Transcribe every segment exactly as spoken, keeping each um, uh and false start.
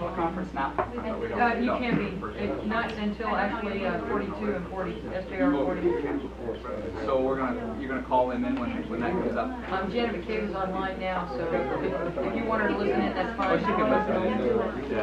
conference now? Uh, you can be, it, not until actually uh, forty-two and forty, S J R forty. So we're gonna, you're gonna call him in when, when that comes up? Um, Janet McCabe is online now, so if, if you want her to listen in, that's fine. Oh, she can listen in.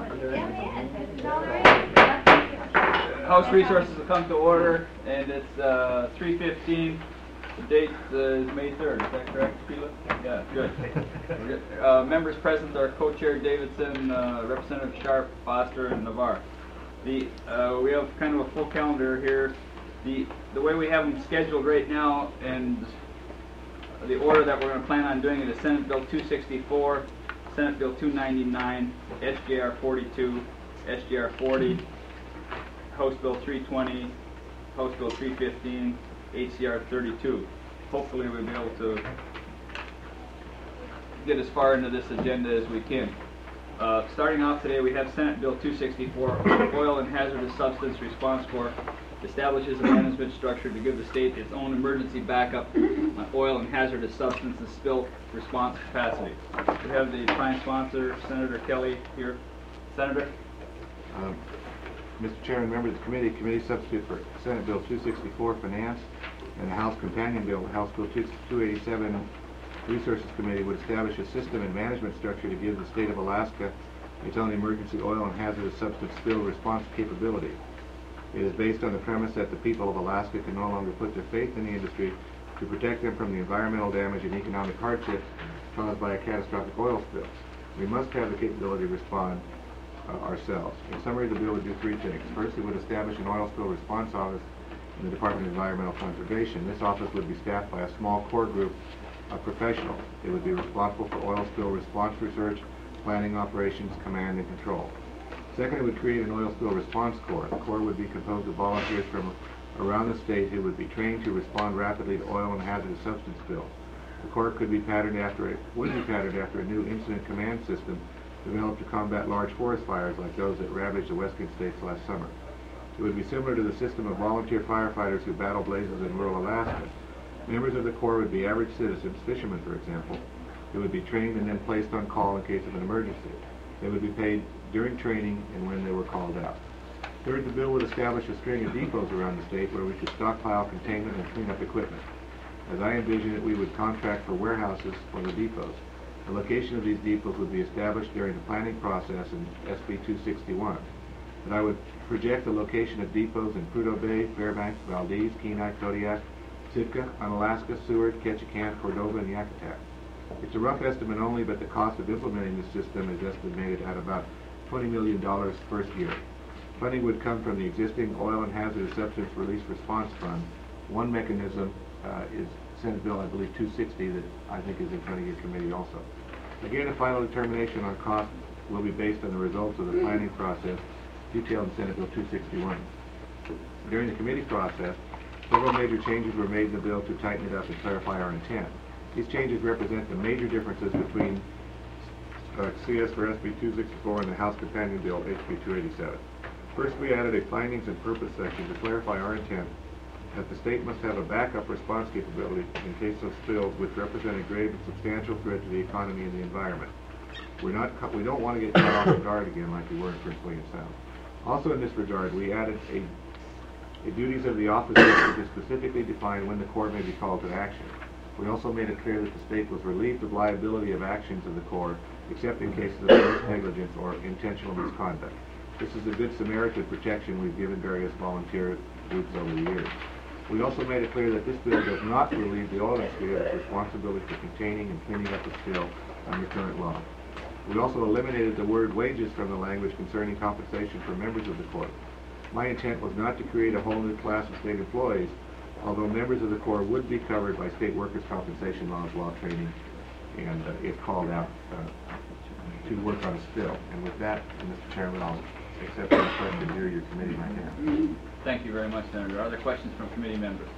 Yeah. House Resources will come to order, and it's uh, three fifteen. The date uh, is May third, is that correct, Sheila? Yeah, good. We're good. Uh, members present are Co-Chair Davidson, uh, Representative Sharp, Foster, and Navarre. The, uh, we have kind of a full calendar here. The, the way we have them scheduled right now, and the order that we're going to plan on doing it is Senate Bill two sixty-four, Senate Bill two ninety-nine, S J R forty-two, S J R forty, House Bill three twenty, House Bill three fifteen, H C R thirty-two. Hopefully we'll be able to get as far into this agenda as we can. Uh, starting off today, we have Senate Bill two sixty-four, Oil and Hazardous Substance Response Corps establishes a management structure to give the state its own emergency backup on oil and hazardous substances spill response capacity. We have the prime sponsor, Senator Kelly, here. Senator? Um, Mister Chairman, members of the committee, committee substitute for Senate Bill two sixty-four, Finance, and the House Companion Bill, House Bill two eighty-seven, Resources Committee, would establish a system and management structure to give the state of Alaska its own emergency oil and hazardous substance spill response capability. It is based on the premise that the people of Alaska can no longer put their faith in the industry to protect them from the environmental damage and economic hardships caused by a catastrophic oil spill. We must have the capability to respond Uh, ourselves. In summary, the bill would do three things. First, it would establish an oil spill response office in the Department of Environmental Conservation. This office would be staffed by a small core group of professionals. It would be responsible for oil spill response research, planning, operations, command, and control. Second, it would create an oil spill response corps. The corps would be composed of volunteers from around the state who would be trained to respond rapidly to oil and hazardous substance spills. The corps could be patterned after a, would be patterned after a new incident command system developed to combat large forest fires like those that ravaged the western states last summer. It would be similar to the system of volunteer firefighters who battle blazes in rural Alaska. Members of the Corps would be average citizens, fishermen for example, who would be trained and then placed on call in case of an emergency. They would be paid during training and when they were called out. Third, the bill would establish a string of depots around the state where we could stockpile, containment, and clean up equipment. As I envision it, we would contract for warehouses for the depots. The location of these depots would be established during the planning process in S B two sixty-one. And I would project the location of depots in Prudhoe Bay, Fairbanks, Valdez, Kenai, Kodiak, Sitka, Unalaska, Seward, Ketchikan, Cordova, and Yakutat. It's a rough estimate only, but the cost of implementing this system is estimated at about twenty million dollars first year. Funding would come from the existing Oil and Hazardous Substance Release Response Fund. One mechanism uh, is Senate Bill, I believe, two sixty, that I think is in front of your committee also. Again, a final determination on cost will be based on the results of the planning process detailed in Senate Bill two sixty-one. During the committee process, several major changes were made in the bill to tighten it up and clarify our intent. These changes represent the major differences between uh, C S for S B two sixty-four and the House Companion Bill H B two eighty-seven. First, we added a findings and purpose section to clarify our intent that the state must have a backup response capability in case of spills which represent a grave and substantial threat to the economy and the environment. We're not, we don't want to get caught off guard again like we were in Prince William Sound. Also in this regard, we added a, a duties of the officers to specifically define when the Corps may be called to action. We also made it clear that the state was relieved of liability of actions of the Corps except in cases of gross negligence or intentional misconduct. This is the Good Samaritan protection we've given various volunteer groups over the years. We also made it clear that this bill does not relieve the oil industry of its responsibility for containing and cleaning up the spill under current law. We also eliminated the word wages from the language concerning compensation for members of the Corps. My intent was not to create a whole new class of state employees, although members of the Corps would be covered by state workers' compensation laws while training and uh, if called out uh, to work on a spill. And with that, Mister Chairman, I'll accept any questions here your committee might have. Thank you very much, Senator. Are there questions from committee members?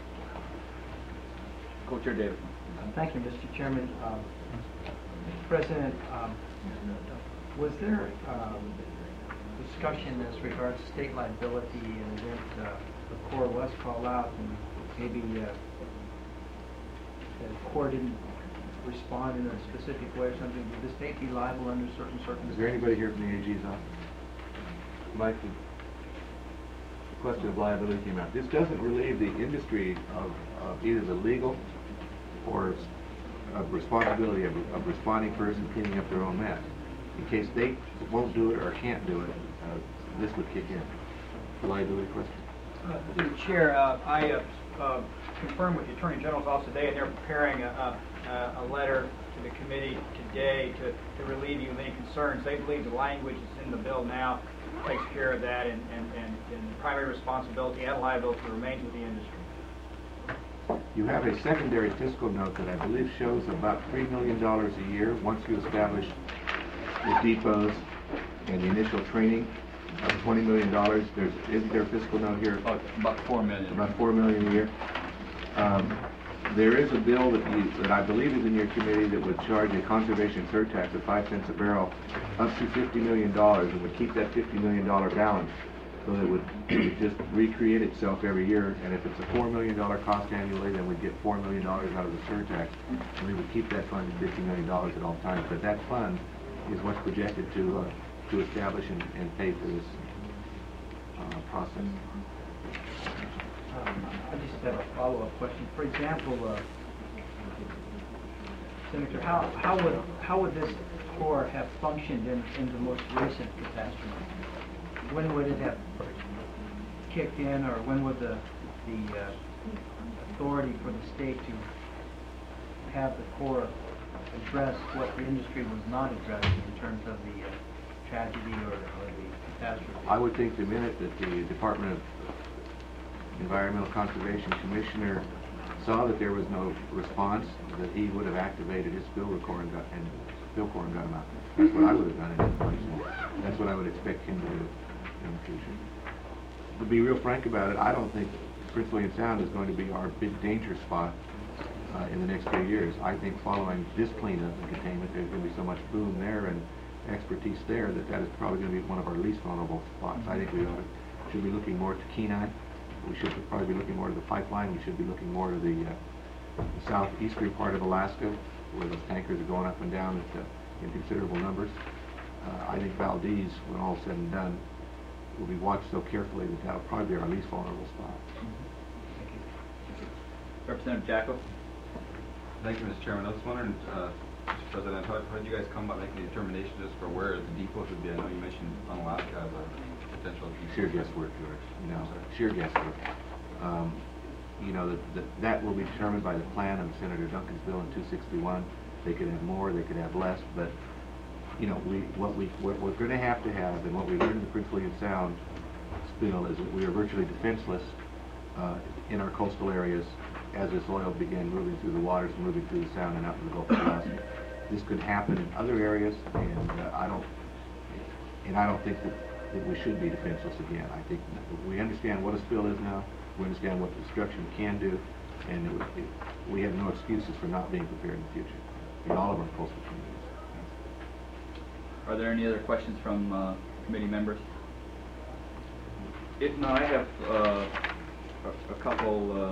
Co-Chair Davis. Thank you, Mister Chairman. Um, Mister President, um, was there um, discussion as regards to state liability in the event uh, the Corps was called out and maybe uh, the Corps didn't respond in a specific way or something, would the state be liable under certain circumstances? Is there anybody here from the A G's office? Mike, the question of liability came out. This doesn't relieve the industry of, of either the legal or of responsibility of, of responding first and cleaning up their own mess. In case they won't do it or can't do it, uh, this would kick in. Liability question. Uh, Through the Chair, uh, I uh, uh, confirmed with the Attorney General's office today, and they're preparing a, a, a letter to the committee today to, to relieve you of any concerns. They believe the language that's in the bill now takes care of that, and, and, and, and the primary responsibility and liability remains with the industry. You have a secondary fiscal note that I believe shows about three million dollars a year once you establish the depots and the initial training of twenty million dollars. There's, isn't there a fiscal note here? About, about four million. About four million dollars a year. Um, there is a bill that, you, that I believe is in your committee that would charge a conservation surtax of five cents a barrel up to fifty million dollars and would keep that fifty million dollars balance. So that it would, it would just recreate itself every year, and if it's a four million dollars cost annually, then we'd get four million dollars out of the surtax, and we would keep that fund at fifty million dollars at all times. But that fund is what's projected to uh, to establish and, and pay for this uh, process. Um, I just have a follow-up question. For example, uh, Senator, how, how would how would this Corps have functioned in, in the most recent catastrophe? When would it have kicked in, or when would the the uh, authority for the state to have the Corps address what the industry was not addressing in terms of the uh, tragedy or, or the catastrophe? I would think the minute that the Department of Environmental Conservation Commissioner saw that there was no response, that he would have activated his spill record and got, and spill corps and got him out. That's what I would have done in his place. That's what I would expect him to do in the future. To be real frank about it, I don't think Prince William Sound is going to be our big danger spot uh, in the next few years. I think following this cleanup and containment, there's going to be so much boom there and expertise there that that is probably going to be one of our least vulnerable spots. I think we ought to, should be looking more to Kenai. We should probably be looking more to the pipeline. We should be looking more to the, uh, the southeastern part of Alaska, where those tankers are going up and down at, uh, in considerable numbers. Uh, I think Valdez, when all said and done, will be watched so carefully that that'll probably be our least vulnerable spot. Representative Jacko. Thank you, Mister Chairman. I was wondering, uh, Mister President, how, how did you guys come about making the determination just for where the depots would be? I know you mentioned Unalaska as a potential depot. Sheer guesswork, George. You know, sheer guesswork. Um, you know, that, that that will be determined by the plan of Senator Duncan's bill in two sixty-one. They could have more, they could have less, but you know, we what we what we're going to have to have, and what we learned in the Prince William Sound spill, is that we are virtually defenseless uh, in our coastal areas as this oil began moving through the waters and moving through the Sound and out to the Gulf of Alaska. This could happen in other areas, and uh, I don't, and I don't think that, that we should be defenseless again. I think we understand what a spill is now. We understand what destruction can do, and it, it, we have no excuses for not being prepared in the future in all of our coastal communities. Are there any other questions from uh, committee members? If not, I have uh, a, a couple, uh,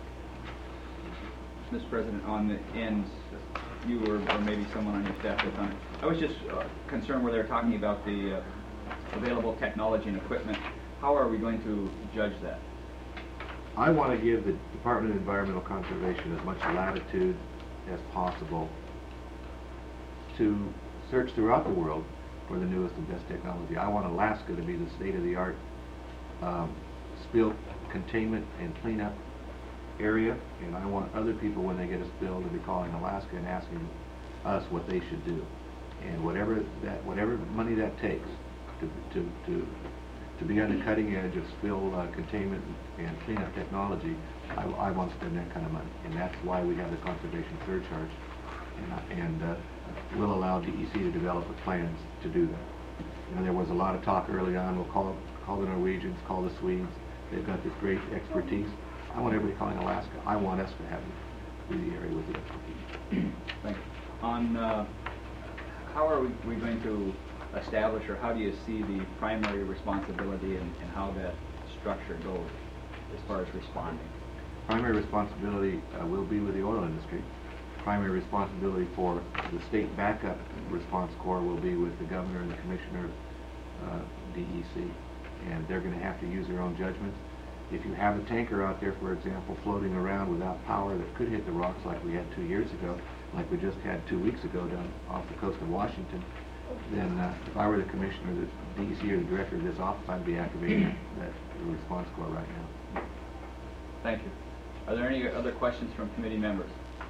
Mister President, on the ends. You or, or maybe someone on your staff has done it. I was just uh, concerned where they're talking about the uh, available technology and equipment. How are we going to judge that? I want to give the Department of Environmental Conservation as much latitude as possible to search throughout the world for the newest and best technology. I want Alaska to be the state-of-the-art um, spill containment and cleanup area, and I want other people, when they get a spill, to be calling Alaska and asking us what they should do. And whatever that, whatever money that takes to to to to be on the cutting edge of spill uh, containment and cleanup technology, I, I want to spend that kind of money, and that's why we have the conservation surcharge, and, uh, and uh, we'll allow D E C to develop the plans to do that. You know, there was a lot of talk early on. We'll call call the Norwegians, call the Swedes. They've got this great expertise. I want everybody calling Alaska. I want us to have be the area with the expertise. Thank you. On uh, how are we, we going to establish, or how do you see the primary responsibility and, and how that structure goes as far as responding? Primary responsibility uh, will be with the oil industry. primary responsibility for the state backup response corps will be with the governor and the commissioner of uh, D E C, and they're going to have to use their own judgments. If you have a tanker out there, for example, floating around without power that could hit the rocks like we had two years ago, like we just had two weeks ago down off the coast of Washington, then uh, if I were the commissioner, the D E C or the director of this office, I'd be activating that response corps right now. Thank you. Are there any other questions from committee members?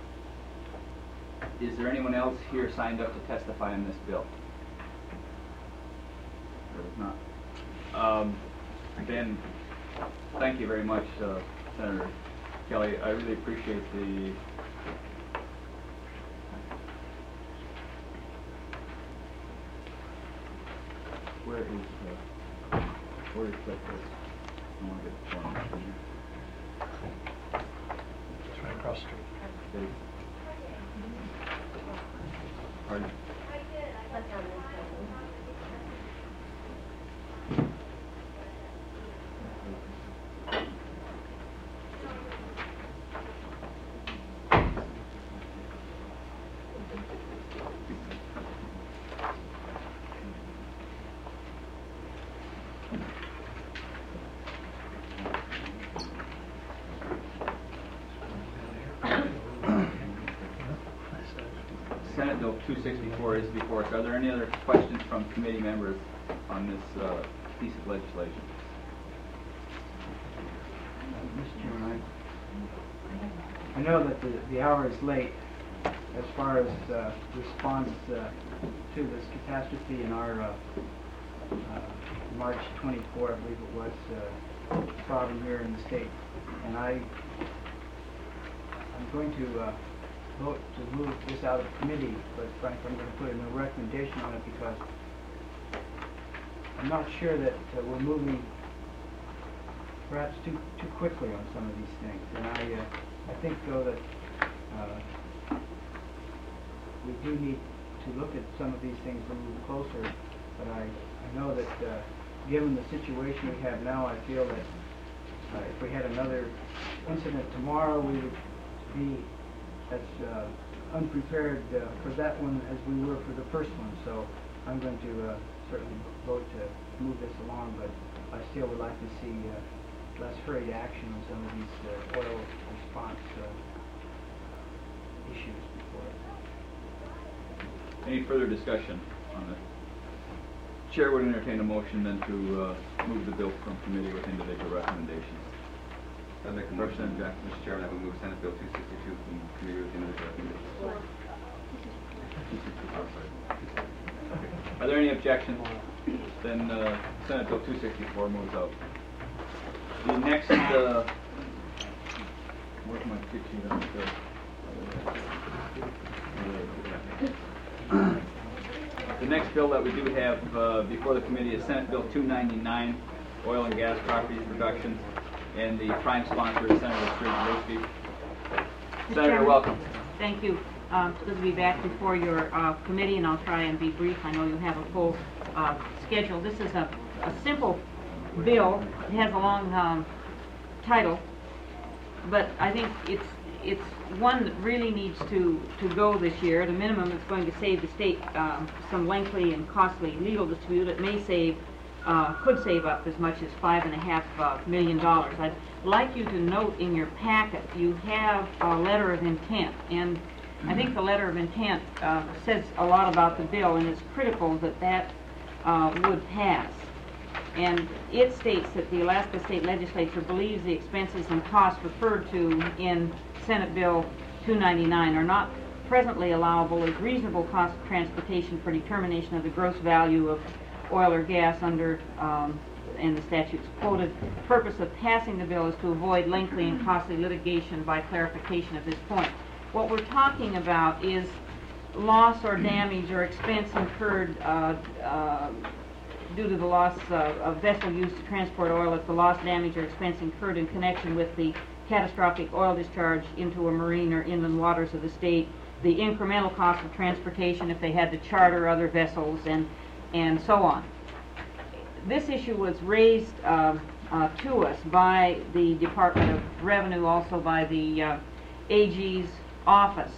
Is there anyone else here signed up to testify on this bill? There was not. Um, Ben, thank you very much, uh, Senator Kelly. I really appreciate the where is uh, where is that? I want to get the form. It's right across the street. Okay. Pardon? Senate Bill two sixty-four is before us. Are there any other questions from committee members on this uh, piece of legislation? Mister Chairman, I, I know that the, the hour is late as far as uh, response uh, to this catastrophe in our uh, uh, March twenty-fourth, I believe it was, uh, problem here in the state. And I, I'm going to uh, vote to move this out of committee, but frankly, I'm going to put in a recommendation on it because I'm not sure that uh, we're moving perhaps too too quickly on some of these things. And I, uh, I think though that uh, we do need to look at some of these things a little closer. But I, I know that uh, given the situation we have now, I feel that uh, if we had another incident tomorrow, we would be as uh, unprepared uh, for that one as we were for the first one. So I'm going to uh, certainly vote to move this along, but I still would like to see uh, less hurried action on some of these uh, oil response uh, issues before us. Any further discussion on this? Chair would entertain a motion then to uh, move the bill from committee with individual recommendations. I'd make a motion, Mister Chairman, that we move Senate Bill two sixty-two from committee with individual recommendations. Are there any objections? Then uh, Senate Bill two sixty-four moves out. The next, uh, where's my cheat sheet on this? The next bill that we do have uh, before the committee is Senate Bill two ninety-nine, Oil and Gas Properties Reductions, and the prime sponsor is Senator Strigg. Senator, welcome. Thank you. Um, it's good to be back before your uh, committee, and I'll try and be brief. I know you have a full uh, schedule. This is a, a simple bill. It has a long um, title, but I think it's it's one that really needs to, to go this year. At a minimum, it's going to save the state um, some lengthy and costly legal dispute. It may save, uh, could save up as much as five and a half uh, million dollars. I'd like you to note in your packet you have a letter of intent, and I think the letter of intent uh, says a lot about the bill, and it's critical that that uh, would pass. And it states that the Alaska State Legislature believes the expenses and costs referred to in Senate Bill two ninety-nine are not presently allowable as reasonable cost of transportation for determination of the gross value of oil or gas under, um, and the statutes quoted. The purpose of passing the bill is to avoid lengthy and costly litigation by clarification of this point. What we're talking about is loss or damage or expense incurred uh, uh, due to the loss uh, of vessel used to transport oil if the loss, damage, or expense incurred in connection with the catastrophic oil discharge into a marine or inland waters of the state, the incremental cost of transportation if they had to charter other vessels, and and so on. This issue was raised uh, uh, to us by the Department of Revenue, also by the uh, A G's office,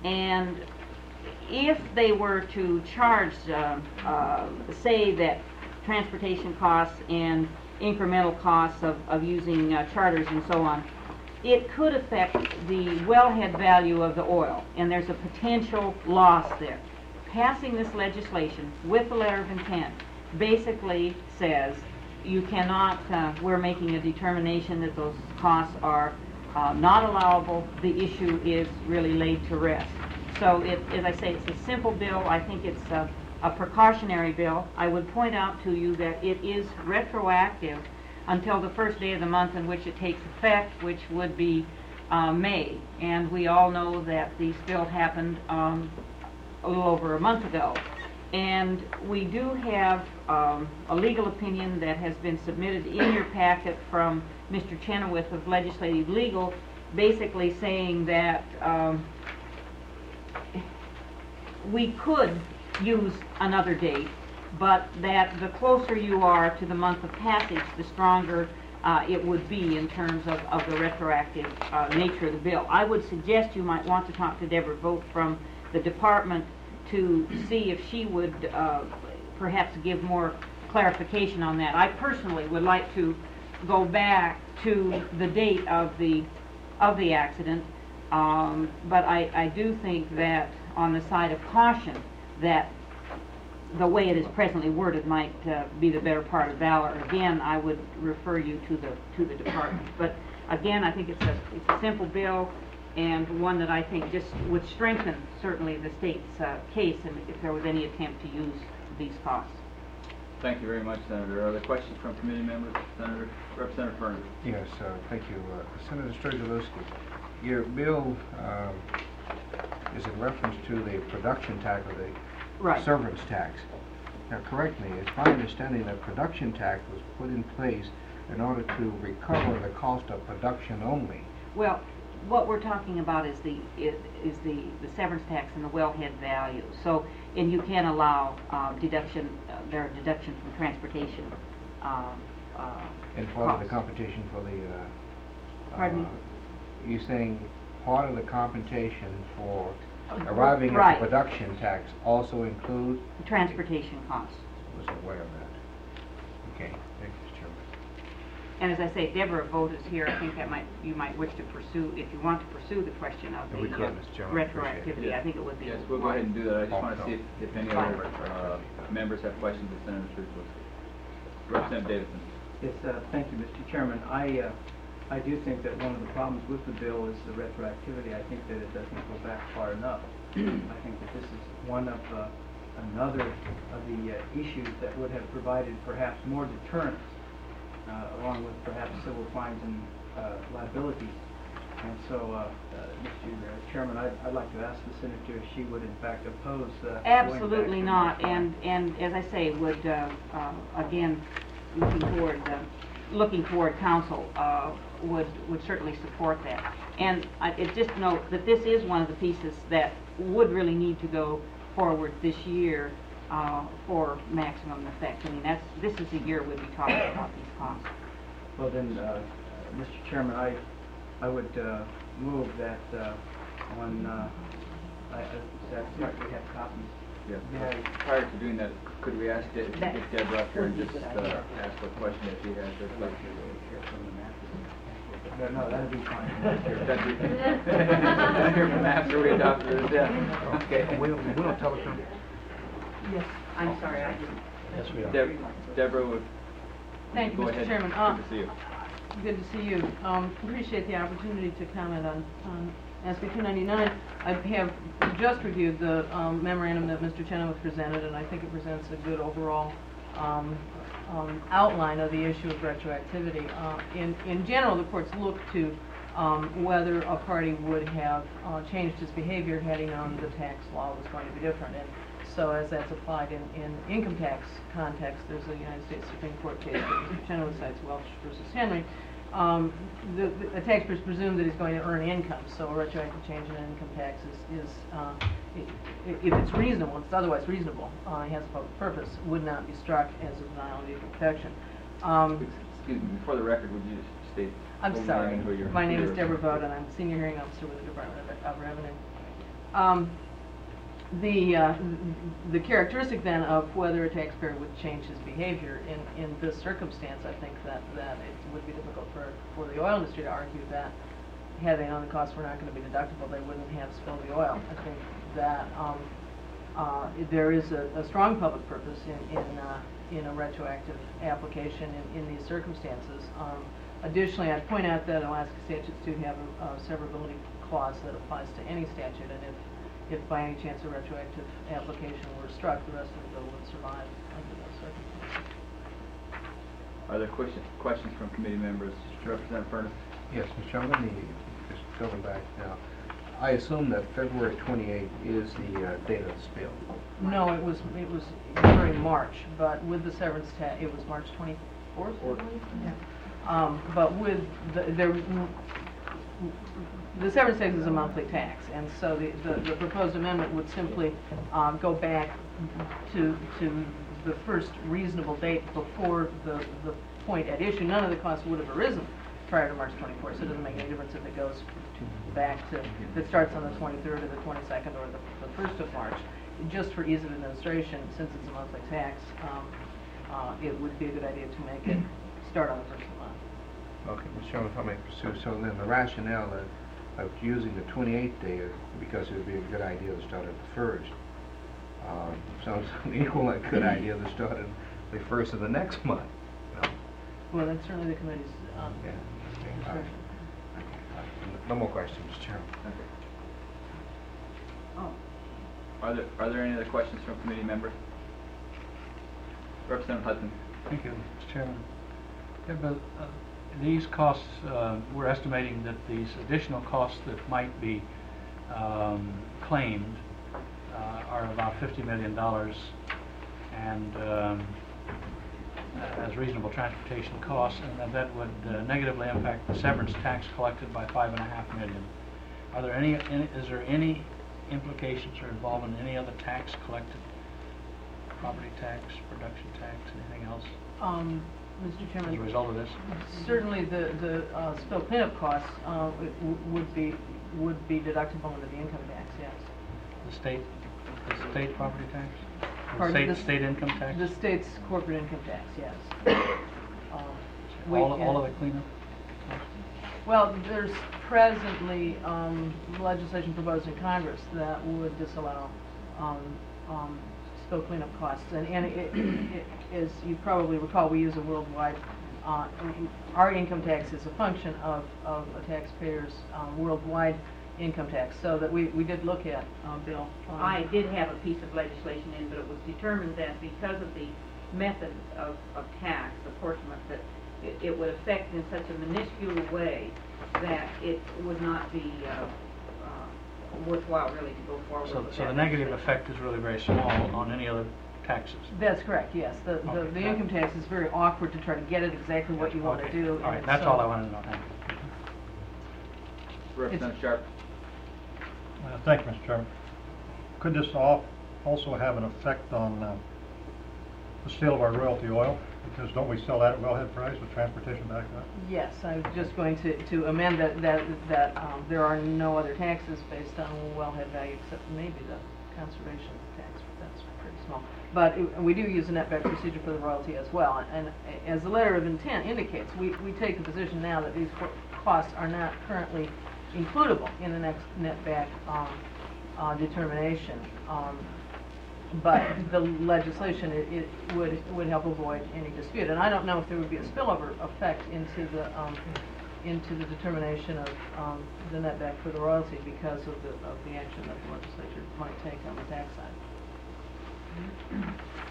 And if they were to charge, uh, uh, say that transportation costs and incremental costs of, of using uh, charters and so on, it could affect the wellhead value of the oil, and there's a potential loss there. Passing this legislation with the letter of intent basically says you cannot, uh, we're making a determination that those costs are uh, not allowable. The issue is really laid to rest. So it, as I say, it's a simple bill. I think it's a, a precautionary bill. I would point out to you that it is retroactive until the first day of the month in which it takes effect, which would be uh, May. And we all know that the spill happened um, a little over a month ago. And we do have um, a legal opinion that has been submitted in your packet from Mister Chenoweth of Legislative Legal, basically saying that um, we could use another date, but that the closer you are to the month of passage, the stronger uh, it would be in terms of, of the retroactive uh, nature of the bill. I would suggest you might want to talk to Deborah Vogt from the department to see if she would uh, perhaps give more clarification on that. I personally would like to go back to the date of the of the accident, um, but I, I do think that on the side of caution, that the way it is presently worded might uh, be the better part of valor. Again, I would refer you to the to the department. But again, I think it's a it's a simple bill, and one that I think just would strengthen certainly the state's uh, case, and if there was any attempt to use these costs. Thank you very much, Senator. Other questions from committee members? Senator, Representative Furner. Yes, uh, thank you. Uh, Senator Strzegalowski, your bill um, is in reference to the production tax or the Right. servants tax. Now, correct me, it's my understanding that production tax was put in place in order to recover the cost of production only. Well, what we're talking about is the is, is the, the severance tax and the wellhead value. So, and you can allow uh, deduction, uh, there are deductions from transportation. Uh, uh, And part of the costs. compensation for the, uh, Pardon me? uh, you're saying part of the compensation for arriving at Right. the production tax also includes? Transportation costs. Was aware of that. Okay, thank you, Mister Chairman. And as I say, Deborah Vogt is here. I think that might you might wish to pursue, if you want to pursue the question of the We could, uh, Mister Chairman, I appreciate it. retroactivity. I think it would be. Yes, we'll go ahead and do that. I just want to Oh, see if, if any Fine. other uh, members have questions of Senator Strzegalowski. Representative Davidson. Yes, uh, thank you, Mister Chairman. I, uh, I do think that one of the problems with the bill is the retroactivity. I think that it doesn't go back far enough. I think that this is one of uh, another of the uh, issues that would have provided perhaps more deterrence, uh, along with perhaps civil fines and uh, liabilities. And so, uh, uh, Mister Chairman, I'd, I'd like to ask the Senator if she would in fact oppose uh, going back Absolutely to not, the- and, and as I say, would, uh, uh, again, looking toward, uh, looking toward council, uh, would, would certainly support that. And I, it just note that this is one of the pieces that would really need to go forward this year, uh, for maximum effect. I mean, that's, this is the year we'd be talking about these costs. Well then, uh, Mister Chairman, I, I would uh, move that uh, on, uh, I, I, that we have copies. Yeah. Yeah. Prior to doing that, could we ask De- That get Deborah up here and would be just a good uh, idea. ask a question if she has her question? No, no, that'd be fine. Here from after we adopted it, yeah. Okay. We don't, we don't telecom? Yes, I'm sorry, I didn't. Yes, we Deb- Deborah would Thank you, go Mister ahead. Chairman. Good Uh, to see you. Good to see you. Um, Appreciate the opportunity to comment on on S B two ninety-nine. I have just reviewed the um, memorandum that Mister Chenoweth presented, and I think it presents a good overall um, um, outline of the issue of retroactivity. Uh, In in general, the courts look to um, whether a party would have uh, changed its behavior had he known the tax law was going to be different. And so as that's applied in, in income tax context, there's a United States Supreme Court case that Mister Chenoweth cites, Welch versus Henry. Um, the, the taxpayer is presumed that he's going to earn income, so a retroactive change in income tax is, is uh, i- if it's reasonable, it's otherwise reasonable, uh, has a public purpose, would not be struck as a denial of equal protection. Um, Excuse me, for the record, would you just state? I'm full name sorry. and who you're- My name who is you're- Deborah Vogt, and I'm Senior Hearing Officer with the Department of, of Revenue. Um, the, uh, the characteristic then of whether a taxpayer would change his behavior in, in this circumstance, I think that, that it would be difficult for, for the oil industry to argue that had they known the costs were not going to be deductible, they wouldn't have spilled the oil. I think that um, uh, there is a, a strong public purpose in, in, uh, in a retroactive application in, in these circumstances. Um, additionally, I'd point out that Alaska statutes do have a, a severability clause that applies to any statute, and if if by any chance a retroactive application were struck, the rest of the bill would survive under those circumstances. Are there questions, questions from committee members? Representative Furnace? Yes, Mister Chairman, let me just going back now. I assume that February twenty-eighth is the uh, date of the spill. No, it was it was during March, but with the severance tax, it was March twenty-fourth. Yeah. Um, but with the there. The severance tax is a monthly tax, and so the, the, the proposed amendment would simply um, go back to to the first reasonable date before the, the point at issue. None of the costs would have arisen prior to March twenty-fourth, so it doesn't make any difference if it goes to back to, if it starts on the twenty-third or the twenty-second or the, the first of March. Just for ease of administration, since it's a monthly tax, um, uh, it would be a good idea to make it start on the first of the month. Okay, Mister Chairman, if I may pursue, so then the rationale of, of using the twenty-eighth day is because it would be a good idea to start at the first. Um, sounds an equal good idea to start at the first of the next month. No, Well, that's certainly the committee's um, yeah. Okay, all right. discretion. Okay, all right. No more questions, Mister Chairman. Okay. Oh. Are there, are there any other questions from committee members? Representative Hudson? Thank you, Mister Chairman. Yeah, but uh, these costs, uh, we're estimating that these additional costs that might be um, claimed uh, are about fifty million dollars, and um, as reasonable transportation costs, and that, that would uh, negatively impact the severance tax collected by five and a half million. Are there any, any is there any implications or involvement in any other tax collected? Property tax, production tax, anything else Um, Mister as a Chairman, result of this? certainly the, the uh, spill cleanup costs uh, w- w- would be would be deductible under the income tax, yes. The state, the state property tax? The Pardon? state, The- state income tax? The state's corporate income tax, yes. Um, we- All, all of the cleanup? Well, there's presently um, legislation proposed in Congress that would disallow um, um, spill cleanup costs. And, and it, it, as you probably recall, we use a worldwide, uh, our income tax is a function of, of a taxpayer's um, worldwide income tax. So that we, we did look at, uh, Bill. um, I did have a piece of legislation in, but it was determined that because of the method of, of tax apportionment, that it, it would affect in such a minuscule way that it would not be uh, uh, worthwhile really to go forward So, with so that the negative legislation. effect is really very small on any other taxes? That's correct, yes. The, the, Okay. the income tax is very awkward to try to get at exactly what you want to Okay. do. All right, and that's so- all I wanted to know, thank you. Representative Sharp? Uh, Thank you, Mister Chairman. Could this al- also have an effect on uh, the sale of our royalty oil? Because don't we sell that at wellhead price with transportation back up? Yes, I was just going to, to amend that, that, that um, there are no other taxes based on wellhead value except maybe the conservation tax, but that's pretty small. But it- we do use a net back procedure for the royalty as well. And a- as the letter of intent indicates, we, we take the position now that these co- costs are not currently includable in the next net back um, uh, determination. Um, But the legislation, it, it would, would help avoid any dispute. And I don't know if there would be a spillover effect into the, um, into the determination of, um, the net back for the royalty because of the, of the action that the legislature might take on the tax side.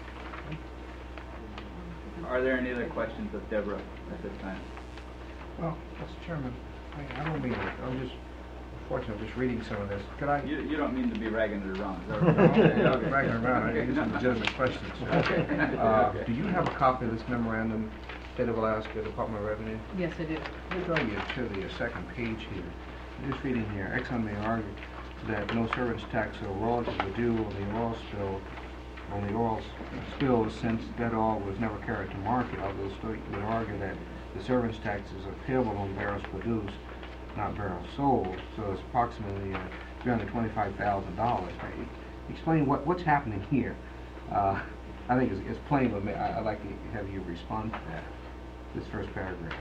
Are there any other questions of Deborah at this time? Well, Mister Chairman, I, I don't mean, I'm just, unfortunately, I'm just reading some of this. Could I? You, you don't mean to be ragging it around, is that No, right? I'm not bragging around, I Okay. think it's legitimate questions. Okay. Uh, Okay. Do you have a copy of this memorandum, State of Alaska Department of Revenue? Yes, I do. Let me go you to the second page here. I'm just reading here, Exxon may argue that no service tax or royalties were due on the oil spill, on the oil s- spill since that oil was never carried to market, although the state would argue that the service taxes are payable on barrels produced, not barrels sold, so it's approximately uh, three hundred twenty-five thousand dollars. Explain what, what's happening here. Uh, I think it's, it's plain, but ma- I- I'd like to have you respond to that, this first paragraph.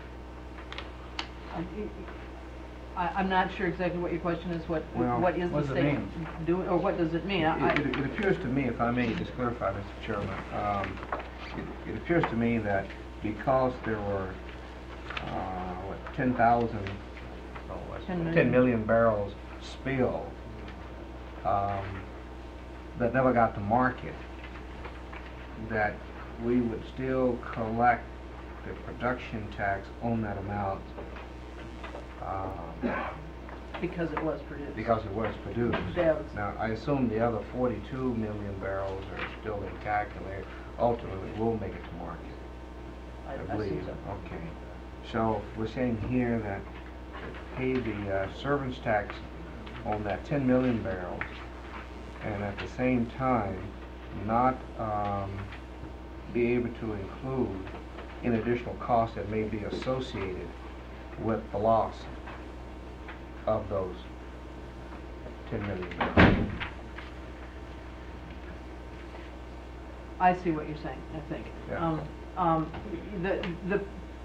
I, I'm not sure exactly what your question is, what, Well, what is what the does it state mean? doing, or what does it mean? I- It, it, it appears to me, if I may just clarify, Mister Chairman, um, it, it appears to me that because there were, uh, what, ten thousand, ten million. ten million barrels spilled, um, that never got to market, that we would still collect the production tax on that amount, um, Because it was produced. because it was produced. That was- Now, I assume the other forty-two million barrels are still intact and they ultimately will make it to market. I, I I believe. think so. Okay. So we're saying here that pay the uh, servants tax on that ten million barrels, and at the same time not um, be able to include any additional costs that may be associated with the loss of those ten million barrels. I see what you're saying, I think. Yeah. Um, um, the, the,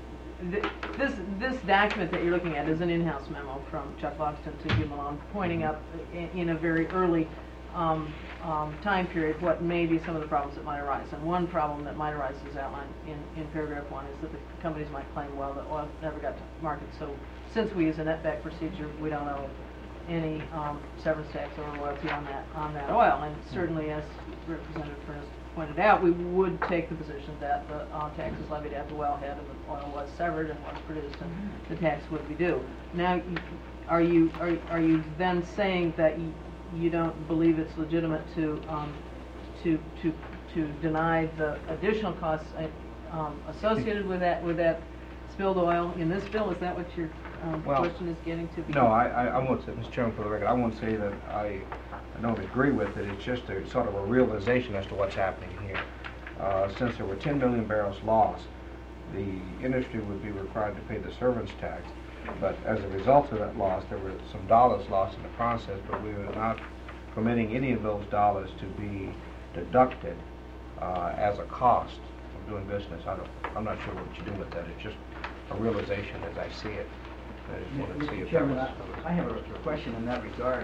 the, this, this document that you're looking at is an in-house memo from Chuck Loxton to Hugh Malone, pointing up in, in a very early um, um, time period what may be some of the problems that might arise. And one problem that might arise is outlined in, in paragraph one is that the companies might claim, well, that oil never got to market. So since we use a netback procedure, we don't owe any um, severance tax or royalty on that on that oil. And certainly, as Representative Furness pointed out, we would take the position that the uh, tax is levied at the wellhead and the oil was severed and was produced, and the tax would be due. Now, you- are you are are you then saying that you, you don't believe it's legitimate to um, to to to deny the additional costs uh, um, associated with that with that spilled oil in this bill? Is that what your um, Well, question is getting to? No, I, I, I won't say, Mister Chairman, for the record, I won't say that I, I don't agree with it. It's just a sort of a realization as to what's happening here. Uh, since there were ten million barrels lost, the industry would be required to pay the servants tax. But as a result of that loss, there were some dollars lost in the process, but we were not permitting any of those dollars to be deducted uh, as a cost of doing business. I don't, I'm not sure what you do with that. It's just a realization as I see it. I just wanted to see Mister if that Chairman, was- I I have a question in that regard.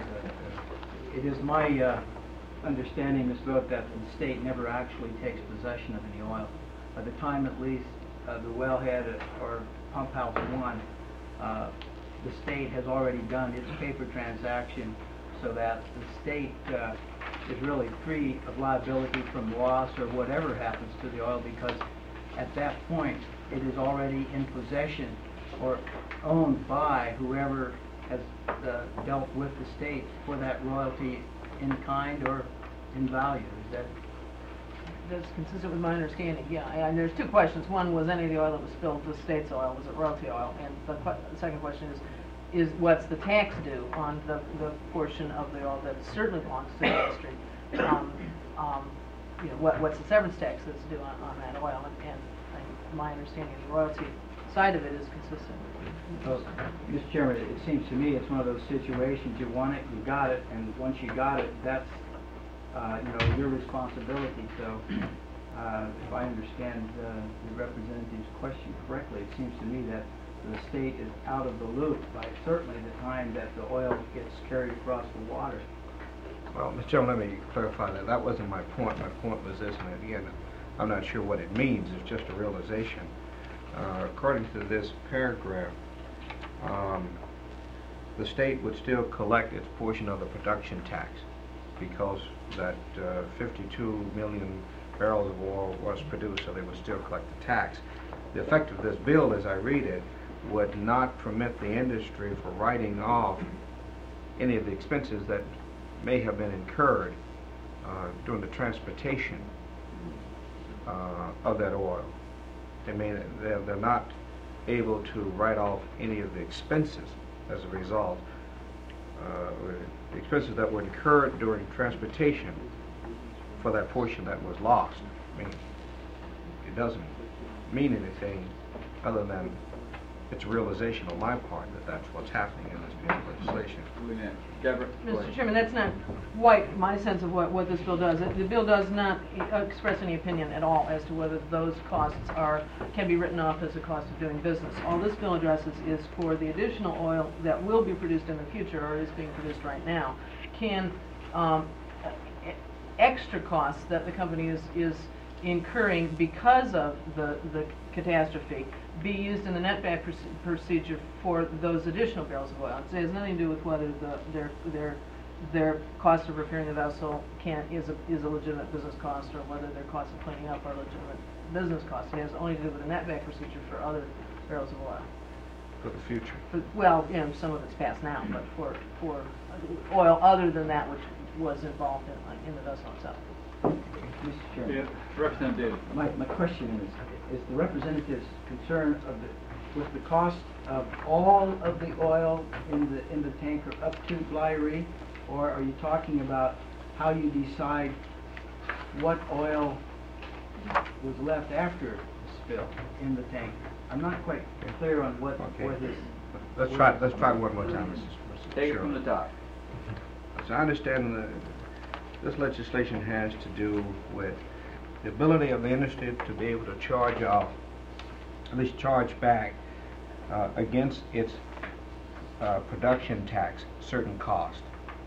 Uh, It is my uh, understanding, Miz Vogt, that the state never actually takes possession of any oil. By the time at least uh, the wellhead or pump house one, uh, the state has already done its paper transaction so that the state uh, is really free of liability from loss or whatever happens to the oil, because at that point it is already in possession or owned by whoever has uh, dealt with the state for that royalty in kind or in value. Is that That's consistent with my understanding, yeah. And there's two questions. One, was any of the oil that was spilled the state's oil? Was it royalty oil? And the, que- the second question is, is what's the tax due on the, the portion of the oil that certainly belongs to the industry? Um, um, you know, what, what's the severance tax that's due on, on that oil? And, and I, my understanding of the royalty side of it is consistent. Well, Mister Chairman, it seems to me it's one of those situations, you want it, you got it, and once you got it, that's, uh, you know, your responsibility. So, uh, if I understand uh, the representative's question correctly, it seems to me that the state is out of the loop by certainly the time that the oil gets carried across the water. Well, Mister Chairman, let me clarify that. That wasn't my point. My point was this, and again, I'm not sure what it means. It's just a realization. Uh, according to this paragraph, um, the state would still collect its portion of the production tax because that uh, fifty-two million barrels of oil was produced, so they would still collect the tax. The effect of this bill, as I read it, would not permit the industry for writing off any of the expenses that may have been incurred uh, during the transportation uh, of that oil. They may, they're, they're not able to write off any of the expenses as a result. Uh, the expenses that were incurred during transportation for that portion that was lost. I mean, it doesn't mean anything other than it's a realization on my part that that's what's happening in this piece of legislation. Deborah? go Mister ahead. Chairman, that's not quite my sense of what, what this bill does. It- The bill does not e- express any opinion at all as to whether those costs are, can be written off as a cost of doing business. All this bill addresses is for the additional oil that will be produced in the future, or is being produced right now, can, um, e- extra costs that the company is, is incurring because of the, the catastrophe be used in the netback proce- procedure for those additional barrels of oil. It has nothing to do with whether the, their, their, their cost of repairing the vessel can, is a, is a legitimate business cost, or whether their cost of cleaning up are legitimate business costs. It has only to do with the netback procedure for other barrels of oil. For the future. For, well, you know, some of it's passed now, but for, for oil other than that which was involved in, in the vessel itself. Mister Chairman. Yeah, Representative Davis. My, my question is, is the representative's concern of the, with the cost of all of the oil in the, in the tanker up to Blyrie, or are you talking about how you decide what oil was left after the spill in the tanker? I'm not quite clear on what, Okay. what his... Let's try, let's try one more time, Missus Missus Take it from the Sherman. top. So I understand that this legislation has to do with the ability of the industry to be able to charge off, at least charge back uh, against its uh, production tax certain cost.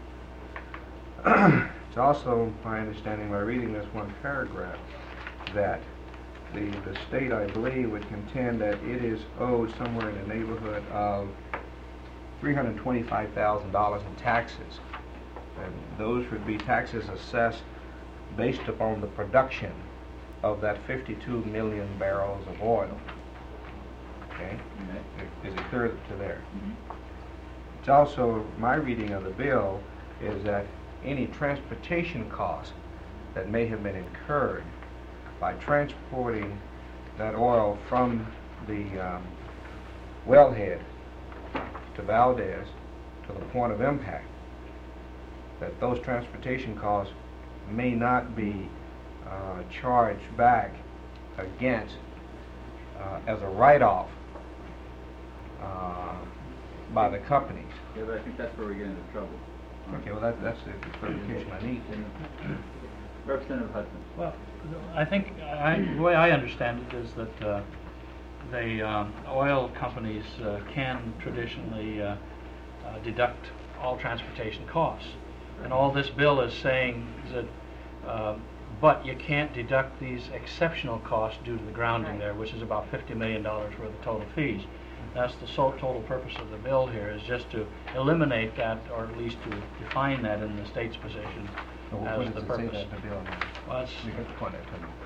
It's also my understanding by reading this one paragraph that the, the state, I believe, would contend that it is owed somewhere in the neighborhood of three hundred twenty-five thousand dollars in taxes. And those would be taxes assessed based upon the production of that fifty-two million barrels of oil. Okay? Is it clear to there? It's also, my reading of the bill is that any transportation cost that may have been incurred by transporting that oil from the um, wellhead to Valdez to the point of impact, that those transportation costs may not be uh, charged back against uh, as a write-off uh, by the companies. Yeah, but I think that's where we get into trouble. Okay, well that, that's the clarification I need. Representative Hudson. Well, I think, I, the way I understand it is that uh, the um, oil companies uh, can traditionally uh, uh, deduct all transportation costs. And all this bill is saying is that, uh, but you can't deduct these exceptional costs due to the grounding Right. there, which is about fifty million dollars worth of total fees. That's the sole total purpose of the bill here, is just to eliminate that, or at least to define that in the state's position Well, as what the does it purpose. say that in the bill now? Well, it's, You have to point that to me.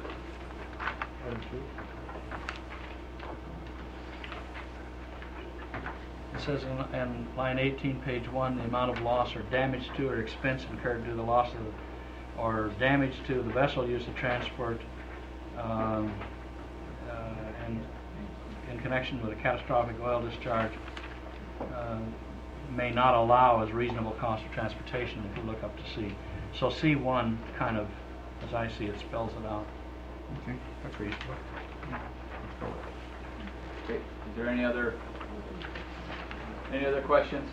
It says in, in line eighteen, page one, the amount of loss or damage to or expense incurred due to the loss of the, or damage to the vessel used to transport, um, uh, and in connection with a catastrophic oil discharge, uh, may not allow as reasonable cost of transportation if you look up to C. So C one kind of, as I see it, spells it out. Okay, that's reasonable. Okay, is there any other, any other questions?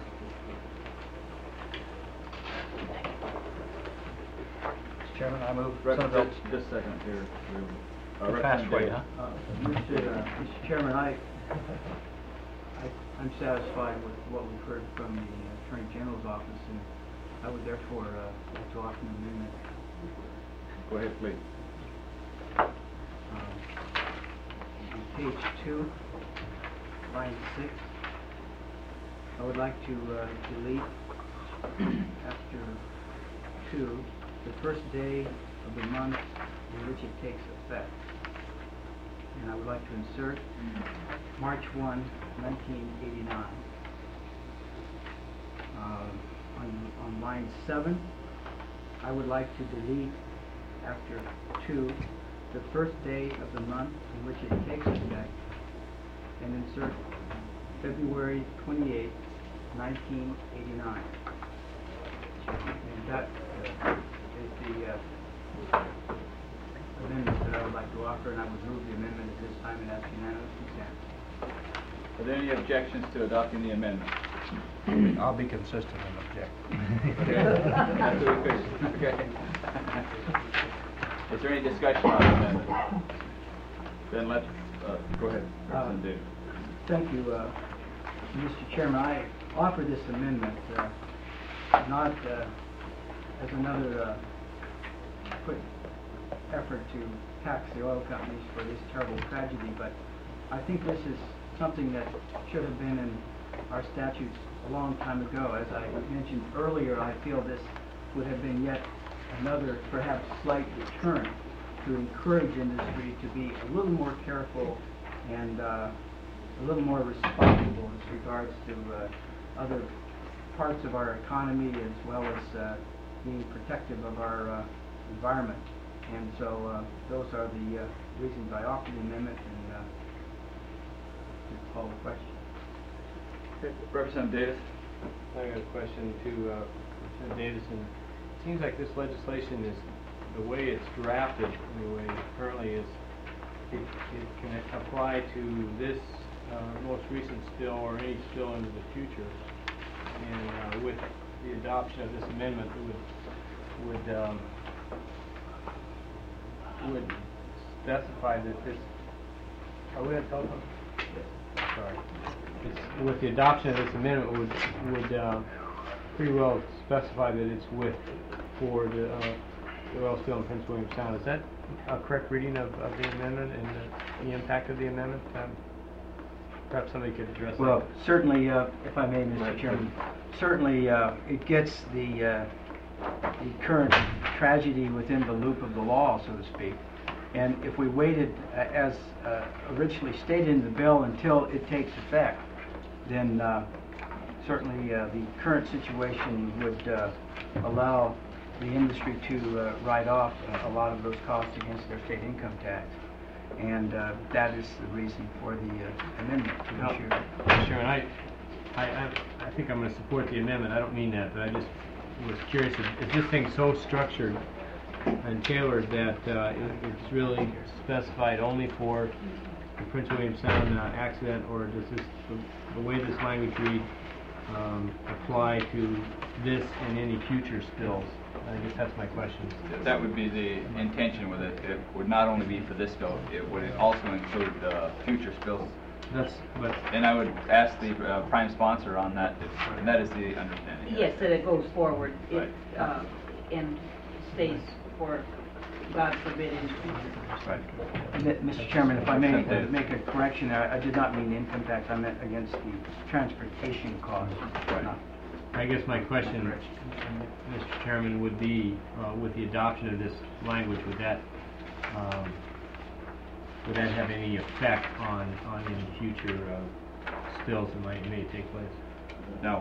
Mister Chairman, I move Rep- Senate Bill. Just just a second here. Uh, Too fast Representative for you, Davis. huh? Uh, Mister uh, Mister Chairman, I, I, I'm satisfied with what we've heard from the Attorney General's office, and I would therefore uh, like to offer an amendment. Go ahead, please. Um, On page two, line six, I would like to uh, delete after two, the first day of the month in which it takes effect. And I would like to insert March first, nineteen eighty-nine. Uh, on, on line seven, I would like to delete after two, the first day of the month in which it takes effect, and insert February twenty-eighth, nineteen eighty-nine. And that uh, is the uh, amendment that I would like to offer, and I would move the amendment at this time and ask unanimous consent. Are there any objections to adopting the amendment? I'll be consistent and object. Okay. That's what we figured. Okay. Is there any discussion on the amendment? Then let's, uh, go ahead, Representative Davis. Thank you, uh, Mister Chairman. I offer this amendment uh, not uh, as another uh, quick effort to tax the oil companies for this terrible tragedy, but I think this is something that should have been in our statutes a long time ago. As I mentioned earlier, I feel this would have been yet another perhaps slight deterrent to encourage industry to be a little more careful and uh, a little more responsible as regards to uh, other parts of our economy, as well as uh, being protective of our uh, environment. And so uh, those are the uh, reasons I offer the amendment, and uh, to call the question. Okay. Representative Davis. I got a question to uh, Representative Davison. It seems like this legislation is, the way it's drafted, anyway, currently is, it, it can apply to this uh, most recent spill or any spill into the future. And uh, with the adoption of this amendment, it would would um, would specify that this. Are we on telephone? Yes. Sorry. It's, with the adoption of this amendment, would would uh, pretty well specify that it's with for the, uh, the oil spill in Prince William Sound. Is that a correct reading of, of the amendment and the, the impact of the amendment? Um, perhaps somebody could address Well, that. certainly, uh, if I may, Mister Right. Chairman, certainly uh, it gets the uh, the current tragedy within the loop of the law, so to speak. And if we waited, uh, as uh, originally stated in the bill, until it takes effect, then uh, certainly uh, the current situation would uh, allow the industry to uh, write off uh, a lot of those costs against their state income tax. And uh, that is the reason for the uh, amendment to No, issue. Mister Chairman, I, I, I, I think I'm going to support the amendment. I don't mean that, but I just was curious. Is, is this thing so structured and tailored that uh, it, it's really specified only for the Prince William Sound uh, accident, or does this, the, the way this language reads, um, apply to this and any future spills? I guess that's my question. That would be the intention with it. It would not only be for this spill, it would also include uh, future spills. That's, but And I would ask the uh, prime sponsor on that, if, and that is the understanding. Yes, that it goes forward, Right. it, uh, and stays for, God forbid, in the future. Right. Mi- Mister Chairman, if I may uh, Representative. make a correction, I, I did not mean income tax. I meant against the transportation costs. Right. not- I guess my question, Mister Chairman, would be, uh, with the adoption of this language, would that, um, would that have any effect on, on any future uh, spills that might, may take place? No.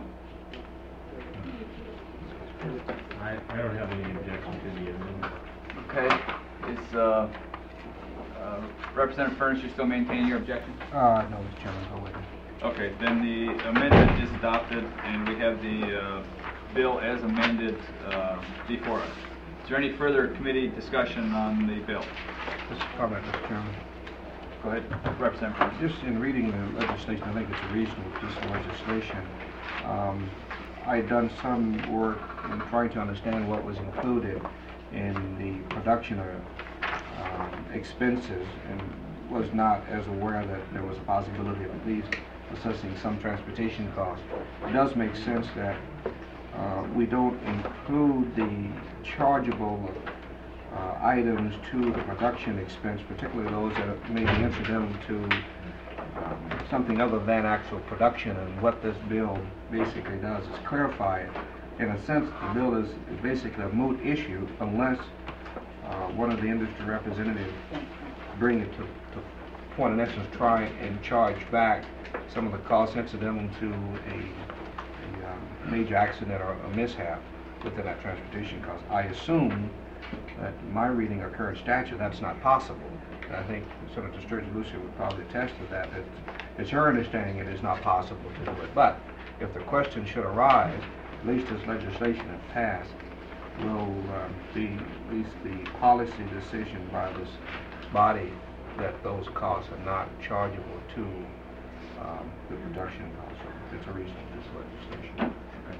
I, I don't have any objection to the amendment. Okay. Is uh, uh, Representative Furnish, you still maintaining your objection? Uh, no, Mister Chairman, go with it. Okay, then the amendment is adopted, and we have the uh, bill as amended uh, before us. Is there any further committee discussion on the bill? Just a comment, Mister Chairman. Go ahead, Representative Furnish. Just in reading the legislation, I think it's a reasonable piece of legislation. Um, I'd done some work in trying to understand what was included in the production of um, expenses, and was not as aware that there was a possibility of at least assessing some transportation costs. It does make sense that uh, we don't include the chargeable uh, items to the production expense, particularly those that may be incidental to um, something other than actual production. And what this bill basically does is clarify it. In a sense, the bill is, is basically a moot issue unless uh, one of the industry representatives bring it to, to point, in essence, try and charge back some of the costs incidental to a, a um, major accident or a mishap within that transportation cost. I assume that in my reading of current statute, that's not possible. And I think Senator Sturgeon Lucia would probably attest to that, that it's her understanding it is not possible to do it. But if the question should arise, at least as legislation has passed, will um, be at least the policy decision by this body that those costs are not chargeable to um, the production also. It's a reason for this legislation.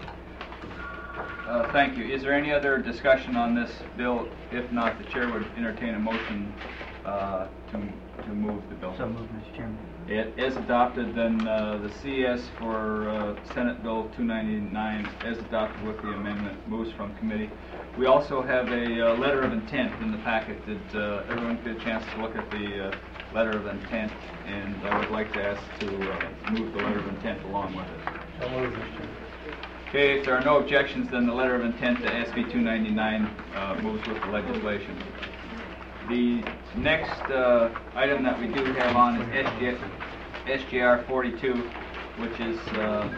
Uh, thank you. Is there any other discussion on this bill? If not, the chair would entertain a motion uh, to to move the bill. So moved, Mister Chairman. It is adopted, then uh, the C S for uh, Senate Bill two ninety-nine, as adopted with the amendment, moves from committee. We also have a uh, letter of intent in the packet. Did uh, everyone get a chance to look at the uh, letter of intent? And I would like to ask to uh, move the letter of intent along with it. So moved, Mister Chairman. Okay, if there are no objections, then the letter of intent to S B two ninety-nine uh, moves with the legislation. The next uh, item that we do have on is S J R forty-two, which is uh,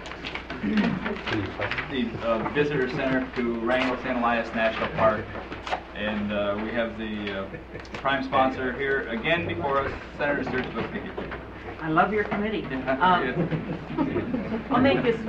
the uh, visitor center to Wrangell Saint Elias National Park. And uh, we have the uh, prime sponsor here again before us, Senator Sturgill. I love your committee. Uh, I'll make this,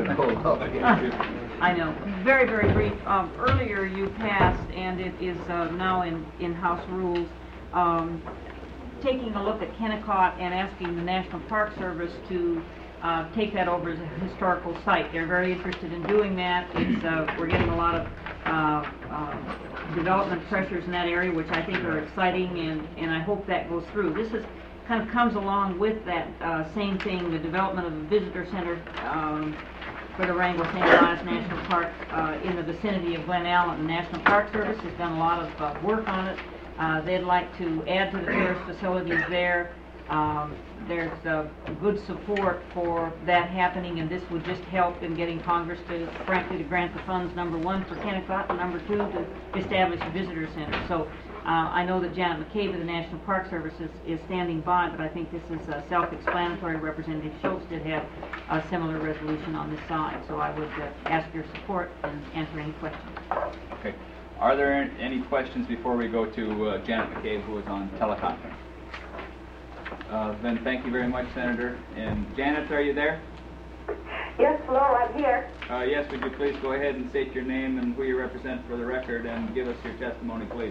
I know, very, very brief. Um, earlier you passed, and it is uh, now in, in House rules, um, taking a look at Kennecott and asking the National Park Service to uh, take that over as a historical site. They're very interested in doing that. It's, uh, we're getting a lot of uh, uh, development pressures in that area, which I think are exciting, and, and I hope that goes through. This is kind of comes along with that uh, same thing, the development of a visitor center um, for the Wrangell Saint Elias National Park uh, in the vicinity of Glen Allen. The National Park Service has done a lot of uh, work on it. Uh, they'd like to add to the tourist facilities there. Um, there's uh, good support for that happening, and this would just help in getting Congress to, frankly, to grant the funds, number one, for Kennecott, and number two, to establish a visitor center. So uh, I know that Janet McCabe of the National Park Service is, is standing by, but I think this is uh, self-explanatory. Representative Schultz did have a similar resolution on this side, so I would uh, ask your support and answer any questions. Okay. Are there any questions before we go to uh, Janet McCabe, who is on teleconference? Uh, then thank you very much, Senator. And Janet, are you there? Yes, hello, I'm here. Uh, yes, would you please go ahead and state your name and who you represent for the record and give us your testimony, please.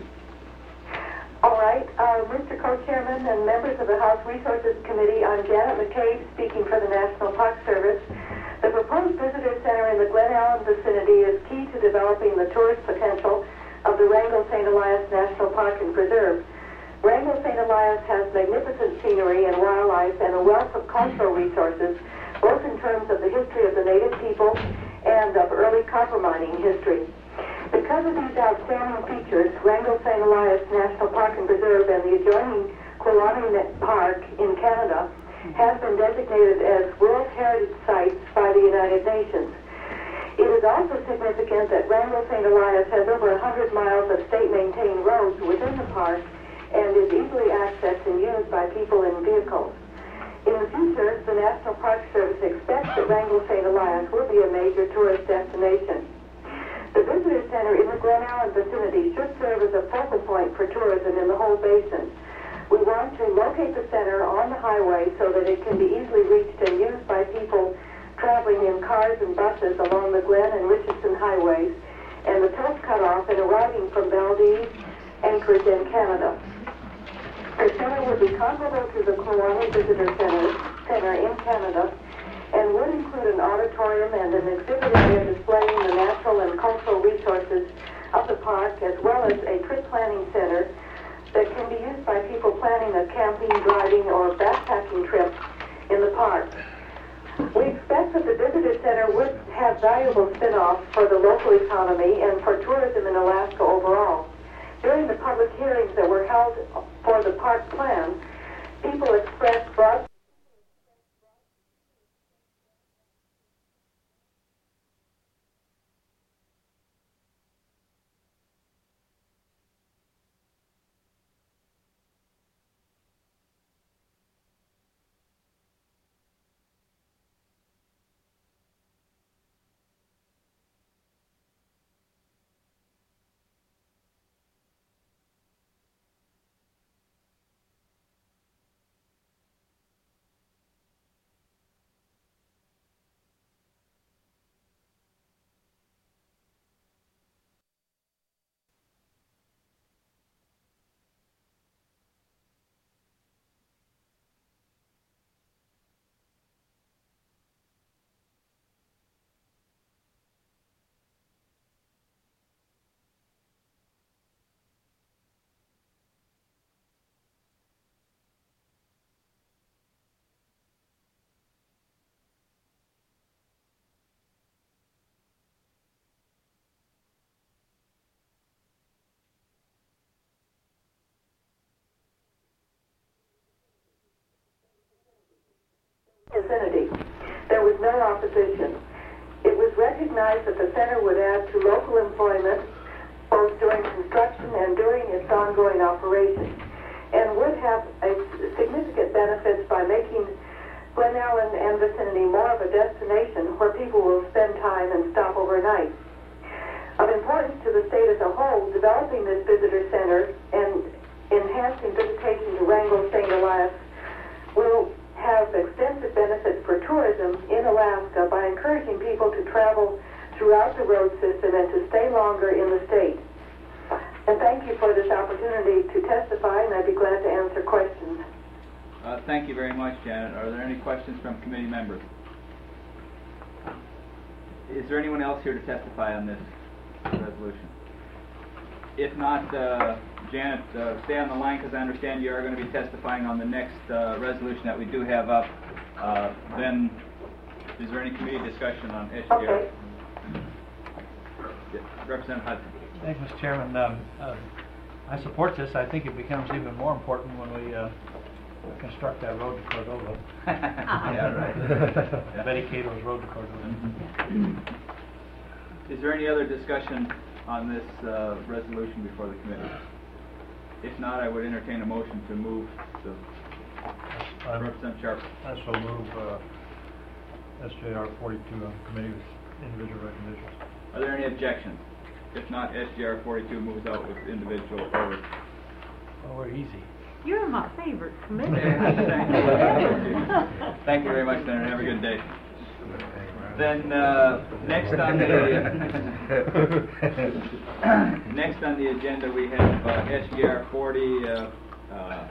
All right, uh, Mister Co-Chairman and members of the House Resources Committee, I'm Janet McCabe, speaking for the National Park Service. The proposed visitor center in the Glen Allen vicinity is key to developing the tourist potential of the Wrangell Saint Elias National Park and Preserve. Wrangell Saint Elias has magnificent scenery and wildlife and a wealth of cultural resources, both in terms of the history of the native people and of early copper mining history. Because of these outstanding features, Wrangell Saint Elias National Park and Preserve and the adjoining Quilani Park in Canada have been designated as World Heritage Sites by the United Nations. It is also significant that Wrangell Saint Elias has over one hundred miles of state-maintained roads within the park and is easily accessed and used by people in vehicles. In the future, the National Park Service expects that Wrangell Saint Elias will be a major tourist destination. The visitor center in the Glen Allen vicinity should serve as a focal point for tourism in the whole basin. We want to locate the center on the highway so that it can be easily reached and used by people traveling in cars and buses along the Glen and Richardson highways, and the toll cutoff and arriving from Valdez, Anchorage, and Canada. The center would be comparable to the Quilani Visitor Center, Center in Canada, and would include an auditorium and an exhibit area displaying the natural and cultural resources of the park, as well as a trip planning center that can be used by people planning a camping, driving, or backpacking trip in the park. We expect that the visitor center would have valuable spin-offs for the local economy and for tourism in Alaska overall. During the public hearings that were held for the park plan, people expressed broad vicinity. There was no opposition. It was recognized that the center would add to local employment both during construction and during its ongoing operation, and would have a significant benefits by making Glen Ellen and vicinity more of a destination where people will spend time and stop overnight. Of importance to the state as a whole, developing this visitor center and enhancing visitation to Wrangell Saint Elias will have extensive benefits for tourism in Alaska by encouraging people to travel throughout the road system and to stay longer in the state. And thank you for this opportunity to testify, and I'd be glad to answer questions. Uh, thank you very much, Janet. Are there any questions from committee members? Is there anyone else here to testify on this resolution? If not, uh, Janet, uh, stay on the line because I understand you are going to be testifying on the next uh, resolution that we do have up. Uh, then, is there any committee discussion on S G R? Okay. Yeah, Representative Hudson. Thank you, Mister Chairman. Um, uh, I support this. I think it becomes even more important when we uh, construct that road to Cordova. Yeah, right. Betty Cato's road to Cordova. Mm-hmm. Is there any other discussion on this uh, resolution before the committee? If not, I would entertain a motion to move the I Representative Sharp. I so move uh, S J R forty-two on committee with individual recommendations. Are there any objections? If not, S G R forty-two moves out with individual forward. Oh, we're easy. You're my favorite committee. Thank you very much, Senator. Have a good day. Then uh, next on the next on the agenda we have uh, S G R forty. Uh, uh,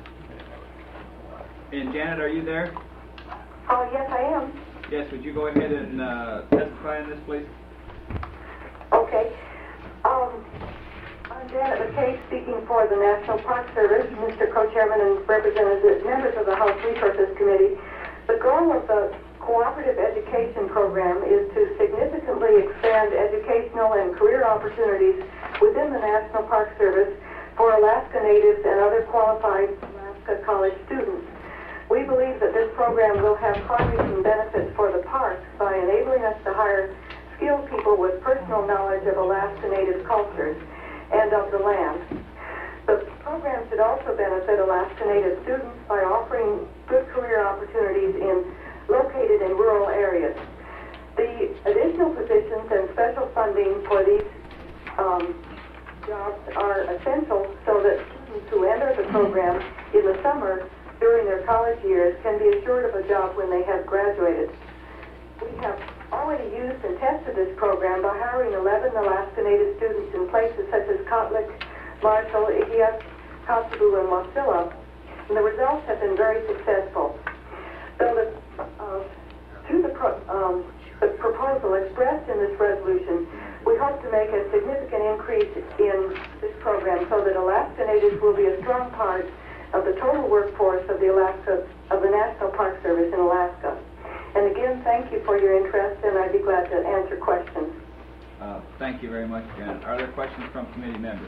and Janet, are you there? Oh, yes, I am. Yes. Would you go ahead and uh, testify on this, please? Okay. Um, I'm Janet McKay, speaking for the National Park Service, Mister Co-Chairman and representative members of the House Resources Committee. The goal of the Cooperative Education Program is to significantly expand educational and career opportunities within the National Park Service for Alaska Natives and other qualified Alaska College students. We believe that this program will have far-reaching benefits for the parks by enabling us to hire skilled people with personal knowledge of Alaska Native cultures and of the land. The program should also benefit Alaska Native students by offering good career opportunities in located in rural areas. The additional positions and special funding for these um, jobs are essential so that students who enter the program in the summer during their college years can be assured of a job when they have graduated. We have already used and tested this program by hiring eleven Alaska Native students in places such as Kotlik, Marshall, Igiak, Kotzebue, and Wasilla, and the results have been very successful. So the, uh, through the, pro um, the proposal expressed in this resolution, we hope to make a significant increase in this program so that Alaska Natives will be a strong part of the total workforce of the Alaska of the National Park Service in Alaska. And again, thank you for your interest, and I'd be glad to answer questions. Uh, thank you very much, Janet. Are there questions from committee members?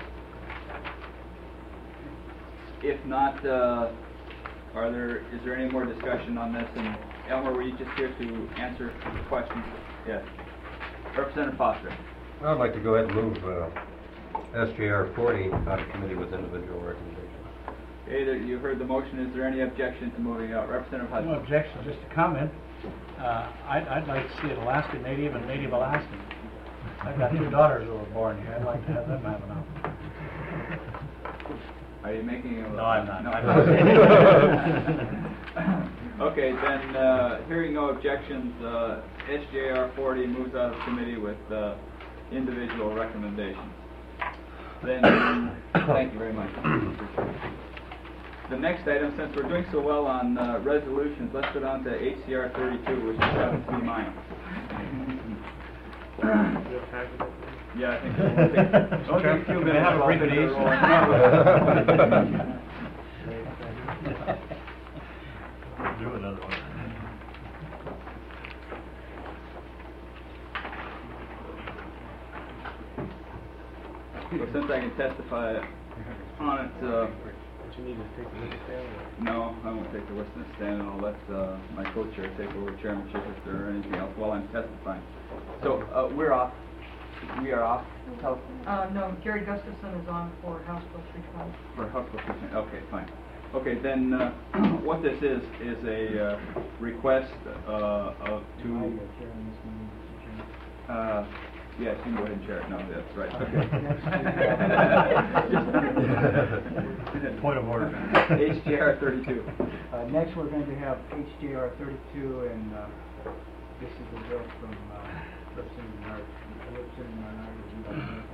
If not, uh, are there? Is there any more discussion on this? And Elmer, were you just here to answer questions? Yes. Representative Foster. I'd like to go ahead and move uh, S J R forty out of committee with individual recommendations. Okay, there, you heard the motion. Is there any objection to moving out? Representative Hudson. No objection, just a comment. Uh, I'd, I'd like to see an Alaska Native and Native Alaskan. I've got two daughters who were born here. I'd like to have them have an opportunity. Are you making a... No, I'm not. No, I'm not. Okay, then, uh, hearing no objections, uh, S J R forty moves out of committee with uh, individual recommendations. Then, thank you very much. The next item, since we're doing so well on uh, resolutions, let's go down to H C R thirty-two, which is seven C mine. Yeah, I think so. We'll take, don't take a few minutes. Have a brief I'll Do another one. So since I can testify on it, uh, Don't you need to take a witness stand? No, I won't take the witness stand, and I'll let uh, my co-chair take over chairmanship if there are anything else while I'm testifying. So, uh, we're off. We are off telephone? Uh, no, Gary Gustafson is on for House Bill three twenty. For House Bill three twenty, okay, fine. Okay, then, uh, what this is, is a uh, request uh, of to... Uh, yes, you can go ahead and chair it. No, that's right. Okay. Point of order. H J R thirty-two. Uh, next, we're going to have H J R thirty-two, and uh, this is a bill from uh, Representative Menard. Representative Menard, would you like to make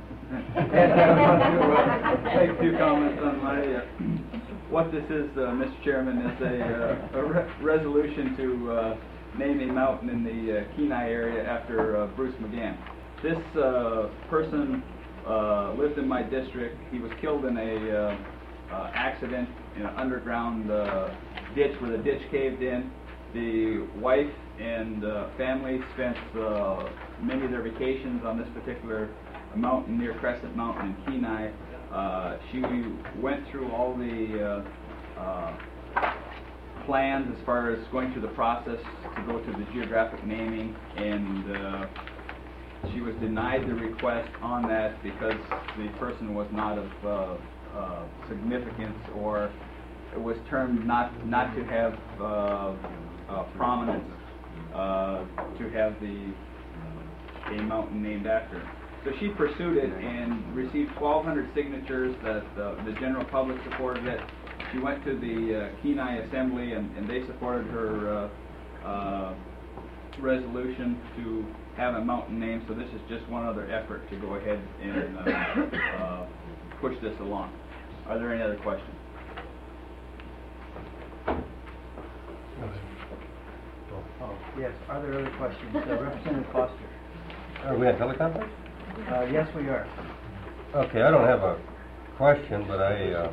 a few comments? Make a few comments on my, uh, what this is, uh, Mister Chairman, is a, uh, a re resolution to uh, name a mountain in the uh, Kenai area after uh, Bruce McGann. This uh, person uh, lived in my district. He was killed in a uh, uh, accident in an underground uh, ditch where the ditch caved in. The wife and uh, family spent uh, many of their vacations on this particular mountain near Crescent Mountain in Kenai. Uh, she went through all the uh, uh, plans as far as going through the process to go to the geographic naming, and uh, she was denied the request on that because the person was not of uh, uh, significance, or it was termed not not to have uh, uh, prominence uh, to have the a mountain named after her. So she pursued it and received twelve hundred signatures that uh, the general public supported it. She went to the uh, Kenai Assembly, and, and they supported her uh, uh, resolution to have a mountain name. So this is just one other effort to go ahead and uh, uh, push this along. Are there any other questions? Oh, yes. Are there other questions? Uh, Representative Foster. Are we at teleconference? Uh, yes, we are. Okay, I don't have a question, but I, uh,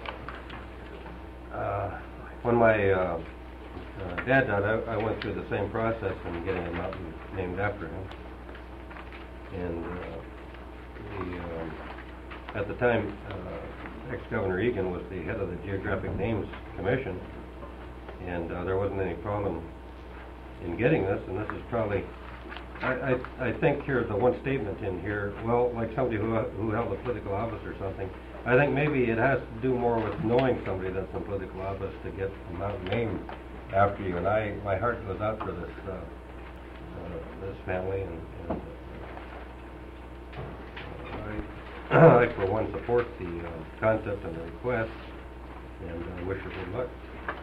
uh, when my uh, uh, dad died, I, I went through the same process in getting a mountain named after him. And uh, the, um, at the time, uh, ex-Governor Egan was the head of the Geographic Names Commission, and uh, there wasn't any problem in getting this, and this is probably, I, I, I think here's the one statement in here, well, like somebody who, who held a political office or something, I think maybe it has to do more with knowing somebody that's in political office to get a mountain named after you, and I, my heart goes out for this, uh, uh, this family, and, and uh, I, I, for one, support the uh, concept and the request, and I wish her good luck.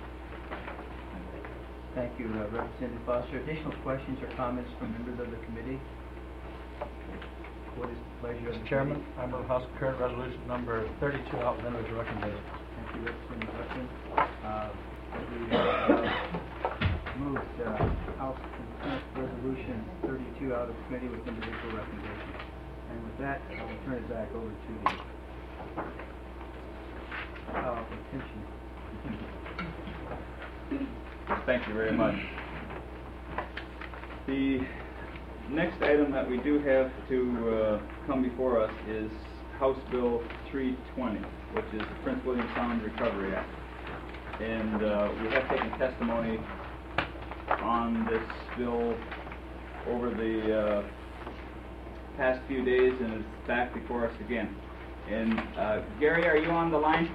Thank you, uh, Representative Foster. Additional questions or comments from members of the committee? What is the pleasure of the Mister Chairman, committee? I move House Current Resolution Number thirty-two out then as recommended. Thank you, Representative Hudson. Uh, we have uh, moved uh, House Consent Resolution thirty-two out of committee with individual recommendations. And with that, I will turn it back over to the uh, attention. Thank you very much. The next item that we do have to uh, come before us is House Bill three twenty, which is the Prince William Sound Recovery Act. And uh, we have taken testimony on this bill over the uh, past few days, and it's back before us again. And uh, Gary, are you on the line?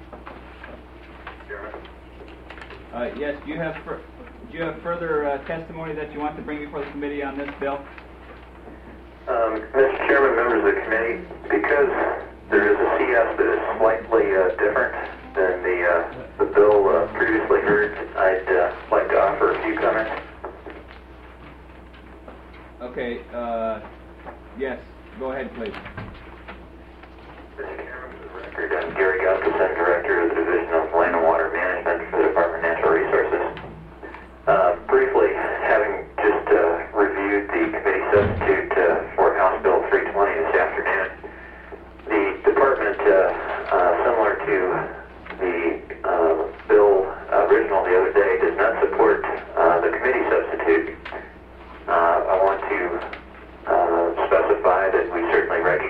Uh, yes, do you have fur do you have further uh, testimony that you want to bring before the committee on this bill? Um, Mister Chairman, members of the committee, because there is a C S that is slightly uh, different than the, uh, the bill uh, previously heard, I'd uh, like to offer a few comments. Okay, uh, yes, go ahead, please. Mister Chairman, for the record, I'm Gary Gustafson, Director of the Division of Land and Water Management for the Department of Natural Resources. Uh, briefly, having just uh, reviewed the committee substitute uh, for House Bill three twenty this afternoon, the department, uh, uh, similar to the uh, bill original the other day, does not support uh, the committee substitute. Uh, I want to uh, specify that we certainly recognize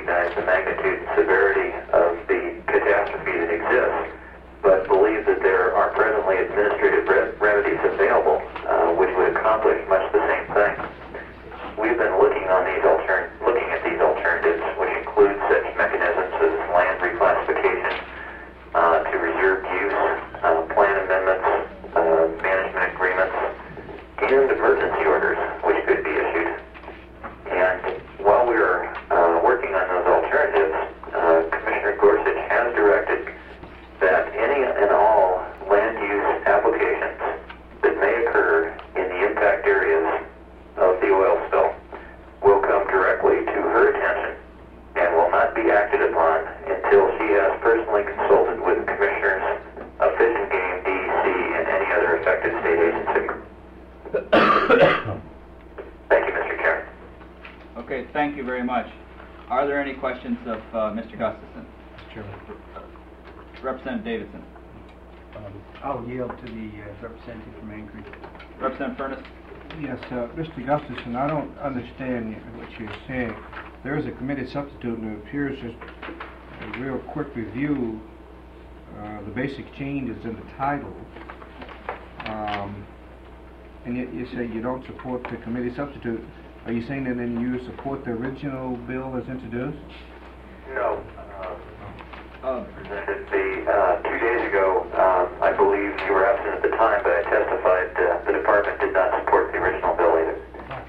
thank you very much. Are there any questions of uh, Mister Gustafson? Mister Chairman. Representative Davidson. Um, I'll yield to the uh, representative from Anchorage. Representative Furness. Yes, uh, Mister Gustafson, I don't understand what you're saying. There is a committee substitute, and it appears just a real quick review. Uh, the basic change is in the title. Um, and yet you say you don't support the committee substitute. Are you saying that then you support the original bill as introduced? No. Uh, presented the, uh, two days ago, um, I believe you were absent at the time, but I testified uh, the department did not support the original bill either.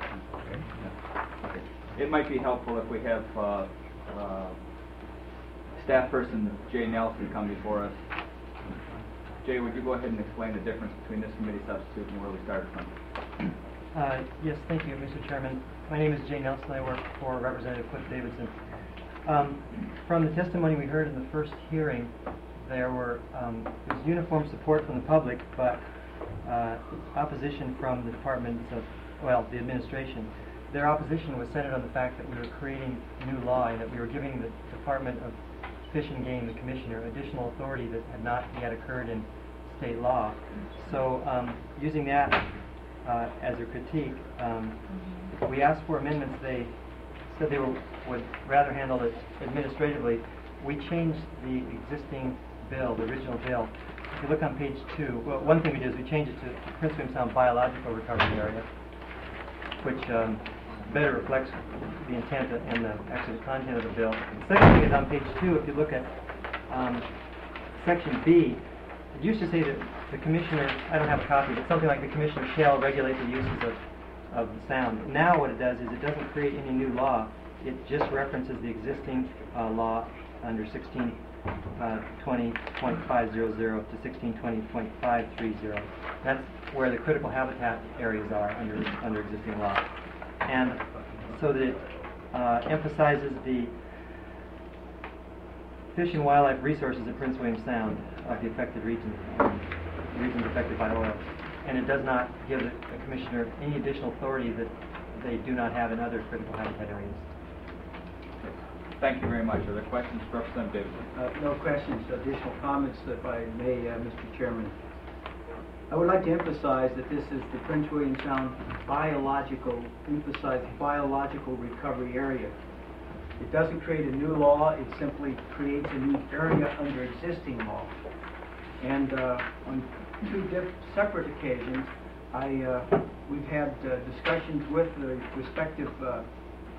It might be helpful if we have uh, uh, staff person Jay Nelson come before us. Jay, would you go ahead and explain the difference between this committee substitute and where we started from? Uh, yes, thank you, Mister Chairman. My name is Jay Nelson. I work for Representative Cliff Davidson. Um, from the testimony we heard in the first hearing, there were um, there was uniform support from the public, but uh, opposition from the departments of, well, the administration. Their opposition was centered on the fact that we were creating new law and that we were giving the Department of Fish and Game, the commissioner, additional authority that had not yet occurred in state law. So um, using that uh, as a critique, um, we asked for amendments. They said they were, would rather handle it administratively. We changed the existing bill, the original bill. If you look on page two, well, one thing we did is we changed it to Prince William Sound Biological Recovery Area, which um, better reflects the intent and the actual content of the bill. The second thing is on page two, if you look at um, section B, it used to say that the commissioner, I don't have a copy, but something like the commissioner shall regulate the uses of, of the sound. Now what it does is it doesn't create any new law. It just references the existing uh, law under sixteen twenty point five hundred to sixteen twenty point five thirty. That's where the critical habitat areas are under, under existing law. And so that it uh, emphasizes the fish and wildlife resources of Prince William Sound of the affected regions, um, regions affected by oil. And it does not give the, the commissioner any additional authority that they do not have in other critical habitat areas. Thank you very much. Are there questions, Representative Davidson? Uh, no questions. Additional comments, if I may, uh, Mister Chairman. I would like to emphasize that this is the Prince William Sound biological, emphasize biological recovery area. It doesn't create a new law, it simply creates a new area under existing law. And uh, on two diff separate occasions, I, uh, we've had uh, discussions with the respective uh, uh,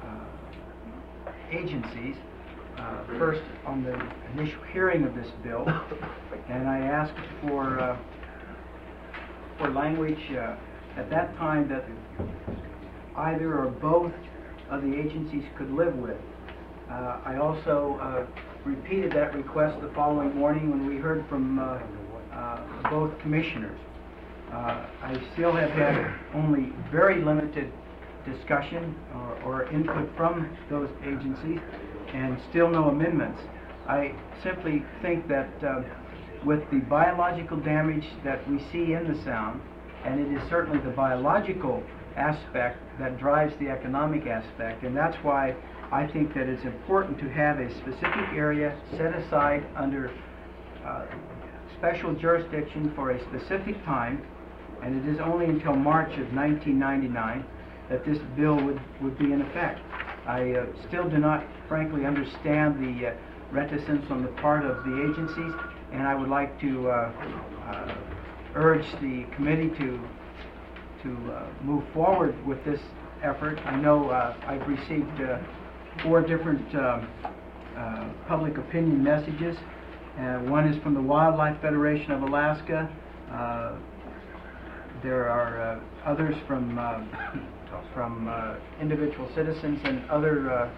agencies, uh, first on the initial hearing of this bill, and I asked for uh, for language uh, at that time that either or both of the agencies could live with. Uh, I also uh, repeated that request the following morning when we heard from uh, uh, both commissioners. Uh, I still have had only very limited discussion or, or input from those agencies and still no amendments. I simply think that uh, with the biological damage that we see in the Sound, and it is certainly the biological aspect that drives the economic aspect, and that's why I think that it's important to have a specific area set aside under uh, special jurisdiction for a specific time, and it is only until March of nineteen ninety-nine that this bill would, would be in effect. I uh, still do not, frankly, understand the uh, reticence on the part of the agencies, and I would like to uh, uh, urge the committee to to uh, move forward with this effort. I know uh, I've received uh, four different uh, uh, public opinion messages. Uh, one is from the Wildlife Federation of Alaska. Uh, there are uh, others from uh, from uh, individual citizens and other uh,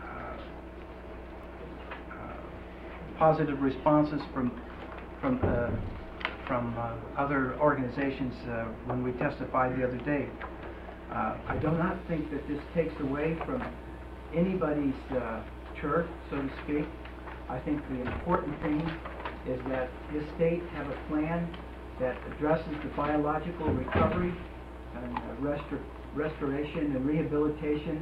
positive responses from from uh, from uh, other organizations uh, when we testified the other day. Uh, I do not think that this takes away from anybody's uh, turf, so to speak. I think the important thing is that this state have a plan that addresses the biological recovery and uh, restor restoration and rehabilitation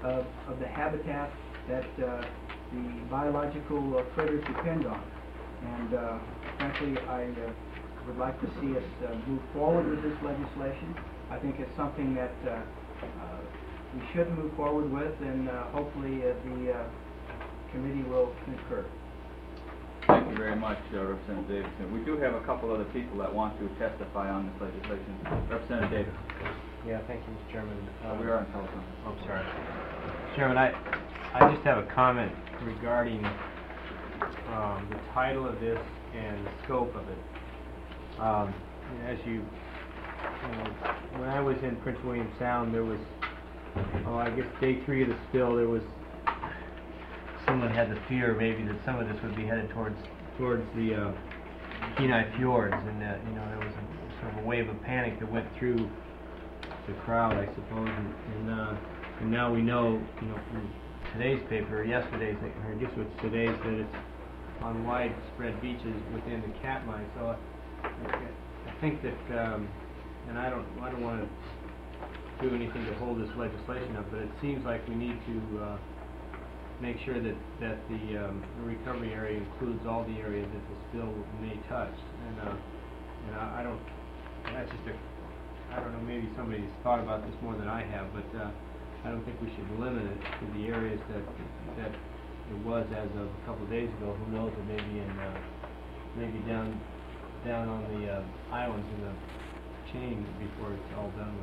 of, of the habitat that uh, the biological uh, critters depend on. And uh, frankly, I uh, would like to see us uh, move forward with this legislation. I think it's something that uh, uh, we should move forward with, and uh, hopefully uh, the uh, committee will concur. Thank you very much, uh, Representative Davidson. We do have a couple other people that want to testify on this legislation. Representative Davis. Yeah, thank you, Mister Chairman. Uh, we are on telephone. Oh, sorry. Mister Chairman, I, I just have a comment regarding um, the title of this and the scope of it. Um, as you, you know, when I was in Prince William Sound, there was, oh, I guess day three of the spill, there was, someone had the fear maybe that some of this would be headed towards towards the uh, Kenai Fjords, and uh, you know, there was a, sort of a wave of panic that went through the crowd, I suppose, and, and, uh, and now we know, you know, from today's paper, or yesterday's, or I guess it's today's, that it's on widespread beaches within the Katmai. So I, I think that, um, and I don't, I don't want to do anything to hold this legislation up, but it seems like we need to uh, make sure that that the, um, the recovery area includes all the areas that the spill may touch. And, uh, and I, I don't, that's just a, I don't know, maybe somebody's thought about this more than I have, but uh, I don't think we should limit it to the areas that that it was as of a couple of days ago. Who knows, it may be in, uh, maybe down down on the uh, islands in the chain before it's all done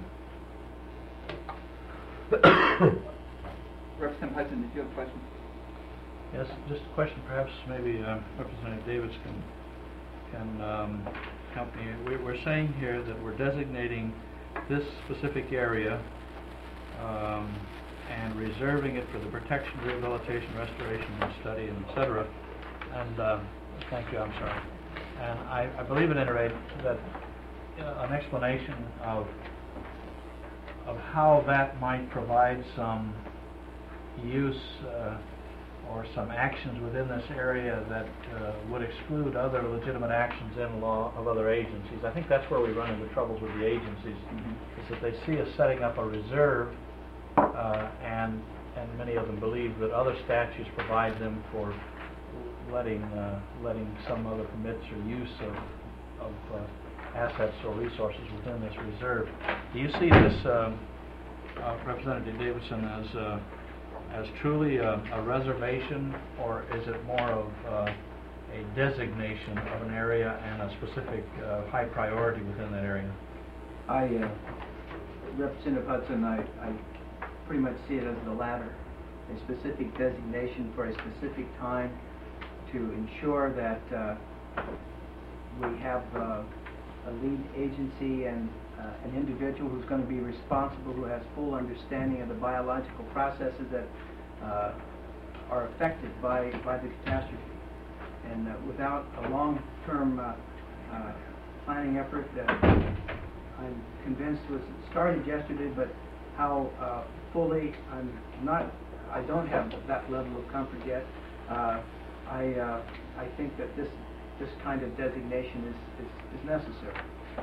with. Representative Hudson, did you have a question? Yes, just a question. Perhaps maybe uh, Representative Davis can can um, help me. We, we're saying here that we're designating this specific area um, and reserving it for the protection, rehabilitation, restoration, and study, and et cetera. And um, thank you. I'm sorry. And I, I believe at any rate that uh, an explanation of of how that might provide some use uh, or some actions within this area that uh, would exclude other legitimate actions in law of other agencies. I think that's where we run into troubles with the agencies, mm-hmm. is that they see us setting up a reserve uh, and and many of them believe that other statutes provide them for letting uh, letting some other permits or use of, of uh, assets or resources within this reserve. Do you see this, um, uh, Representative Davidson, as uh, as truly a, a reservation, or is it more of uh, a designation of an area and a specific uh, high priority within that area? I, uh, Representative Hudson, I, I pretty much see it as the latter, a specific designation for a specific time to ensure that uh, we have uh, a lead agency and uh, an individual who's going to be responsible, who has full understanding of the biological processes that uh, are affected by, by the catastrophe. And uh, without a long-term uh, uh, planning effort that I'm convinced was started yesterday, but how uh, fully I'm not, I don't have that level of comfort yet. Uh, I, uh, I think that this, this kind of designation is, is, is necessary.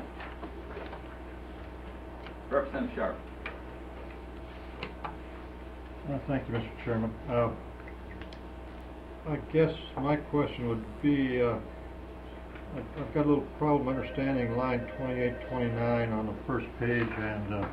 Representative Sharp. Uh, thank you, Mister Chairman. Uh, I guess my question would be, uh, I've, I've got a little problem understanding line twenty-eight, twenty-nine on the first page, and uh,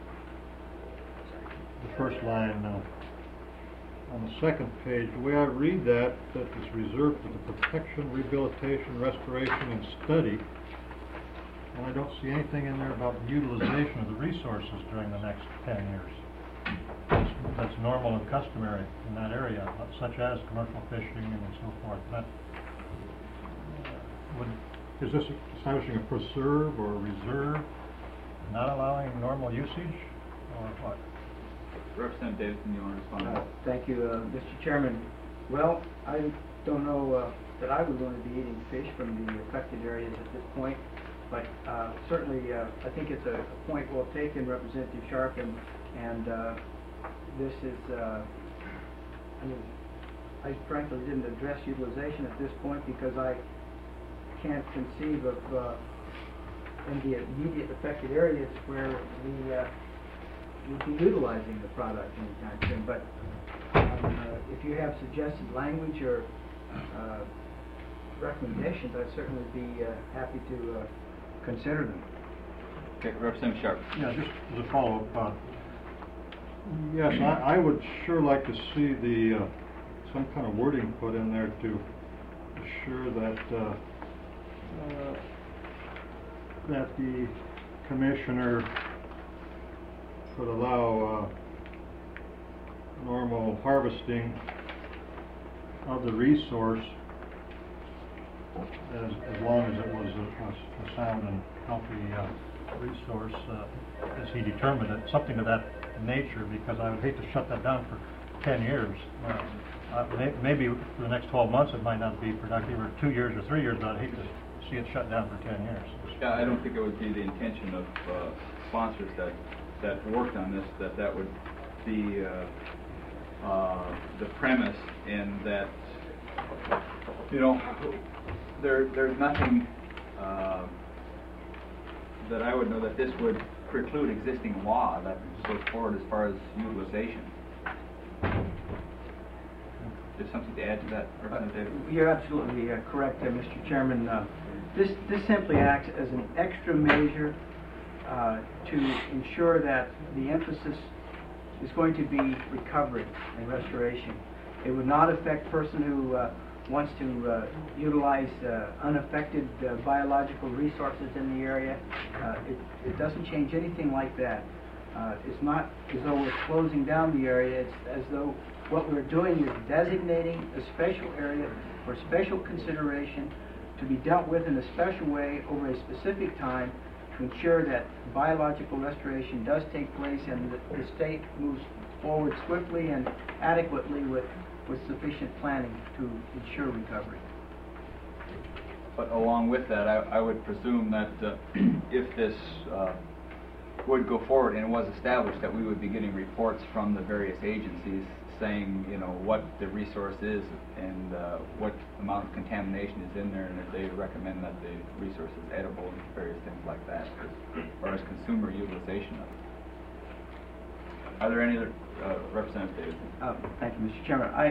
the first line uh, on the second page. The way I read that, that it's reserved for the protection, rehabilitation, restoration, and study. And I don't see anything in there about the utilization of the resources during the next ten years. That's, that's normal and customary in that area, such as commercial fishing and so forth. That, uh, would, is this establishing a preserve or a reserve, not allowing normal usage, or what? Representative Davidson, you want to respond? Uh, thank you, uh, Mister Chairman. Well, I don't know uh, that I would want to be eating fish from the affected areas at this point. But uh, certainly, uh, I think it's a, a point well taken, Representative Sharp, and, and uh, this is, uh, I mean, I frankly didn't address utilization at this point because I can't conceive of, uh, in the immediate affected areas where the uh, would be utilizing the product anytime soon. But um, uh, if you have suggested language or uh, recommendations, I'd certainly be uh, happy to uh, consider them. Okay, Representative Sharp. Yeah, just as a follow-up, uh, yes, I, I would sure like to see the, uh, some kind of wording put in there to assure that, uh, uh, that the commissioner could allow, uh, normal harvesting of the resource as, as long as it was a, a, a sound and healthy, uh, resource, uh, as he determined it, something of that nature, because I would hate to shut that down for ten years. Uh, uh, may, maybe for the next twelve months it might not be productive, or two years or three years, but I'd hate to see it shut down for ten years. Yeah, I don't think it would be the intention of uh, sponsors that that worked on this, that that would be uh, uh, the premise, in that, you know, there there's nothing uh, that I would know that this would preclude existing law that goes forward as far as utilization. There's something to add to that, Representative? Uh, you're absolutely uh, correct, uh, Mister Chairman. Uh, this this simply acts as an extra measure uh, to ensure that the emphasis is going to be recovery and restoration. It would not affect person who uh, wants to uh, utilize uh, unaffected uh, biological resources in the area. Uh, it, it doesn't change anything like that. Uh, it's not as though we're closing down the area. It's as though what we're doing is designating a special area for special consideration to be dealt with in a special way over a specific time to ensure that biological restoration does take place and that the state moves forward swiftly and adequately with with sufficient planning to ensure recovery. But along with that, I, I would presume that uh, if this uh, would go forward and it was established, that we would be getting reports from the various agencies saying, you know, what the resource is and uh, what amount of contamination is in there, and if they recommend that the resource is edible and various things like that, as far as consumer utilization of it. Are there any other uh, representatives? Uh, thank you, Mister Chairman. I,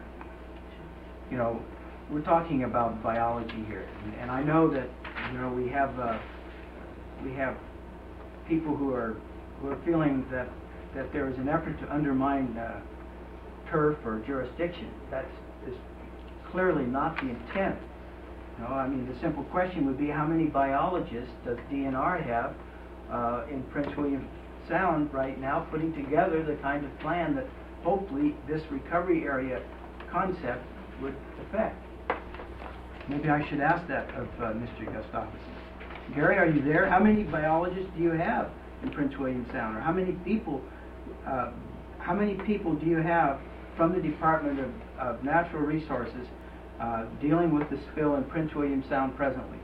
you know, we're talking about biology here, and, and I know that, you know, we have uh, we have people who are who are feeling that that there is an effort to undermine uh, turf or jurisdiction. That is clearly not the intent. You know, I mean, the simple question would be, how many biologists does D N R have uh, in Prince William Sound right now, putting together the kind of plan that hopefully this recovery area concept would affect? Maybe I should ask that of uh, Mister Gustafson. Gary, are you there? How many biologists do you have in Prince William Sound, or how many people? Uh, how many people do you have from the Department of, of Natural Resources uh, dealing with the spill in Prince William Sound presently?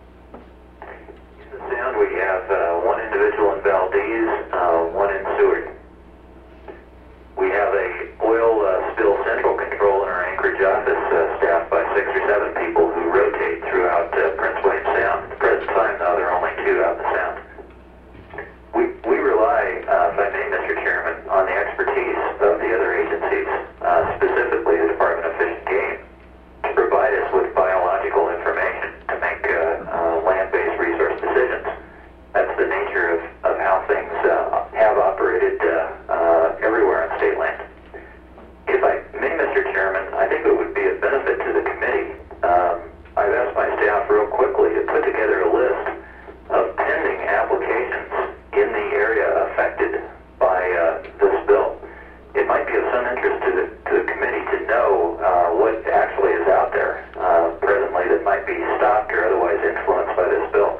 In the Sound, we have uh, one individual in Valdez, uh, one in Seward. We have a oil uh, spill central control in our Anchorage office, uh, staffed by six or seven people who rotate throughout uh, Prince William Sound. At the present time, though, there are only two out in the Sound. We, we rely, uh, if I may, Mister Chairman, on the expertise of the other agencies, uh, specifically the Department of Fish and Game, to provide us with biological information to make uh, uh, land-based resource decisions. That's the nature of, of how things uh, have operated uh, uh, everywhere on state land. If I may, Mister Chairman, I think it would be a benefit to the committee. Um, I've asked my staff real quickly to put together a list of pending applications in the area affected by uh, this bill. It might be of some interest to the, to the committee to know uh, what actually is out there uh, presently that might be stopped or otherwise influenced by this bill.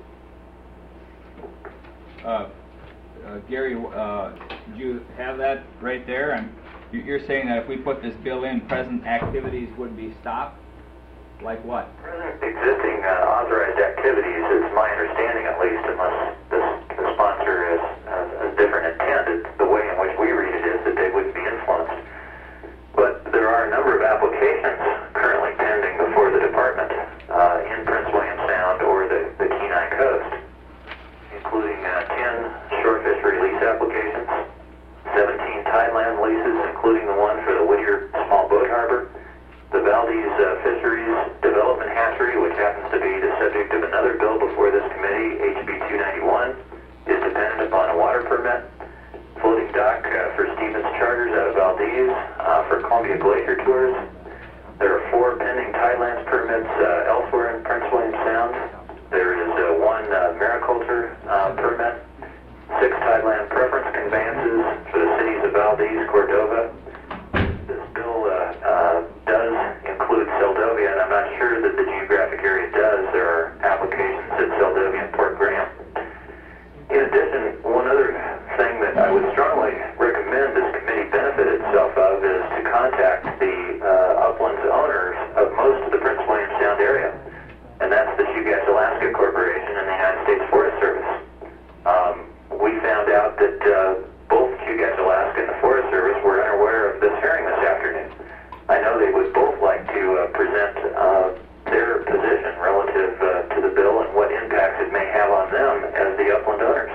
Uh, uh, Gary, uh, do you have that right there? And you- you're saying that if we put this bill in, present activities would be stopped? Like what? Present existing uh, authorized activities is my understanding, at least, unless this, the sponsor has uh, a different intent. It's the way in which we read it is that they wouldn't be influenced. But there are a number of applications currently pending before the department uh, in Prince William Sound or the, the Kenai Coast, including uh, ten shore fish release applications, There is uh, one uh, mariculture uh, permit, six tideland preference conveyances for the cities of Valdez, Cordova. This bill uh, uh, does include Seldovia, and I'm not sure that the geographic area does. There are applications at Seldovia and Port Graham. In addition, one other thing that I would strongly recommend this committee benefit itself of is to contact the uh, uplands owners of most of the Prince William Sound area, and that's the Chugach Alaska Corporation and the United States Forest Service. Um, we found out that uh, both Chugach Alaska and the Forest Service were unaware of this hearing this afternoon. I know they would both like to uh, present uh, their position relative uh, to the bill and what impacts it may have on them as the upland owners.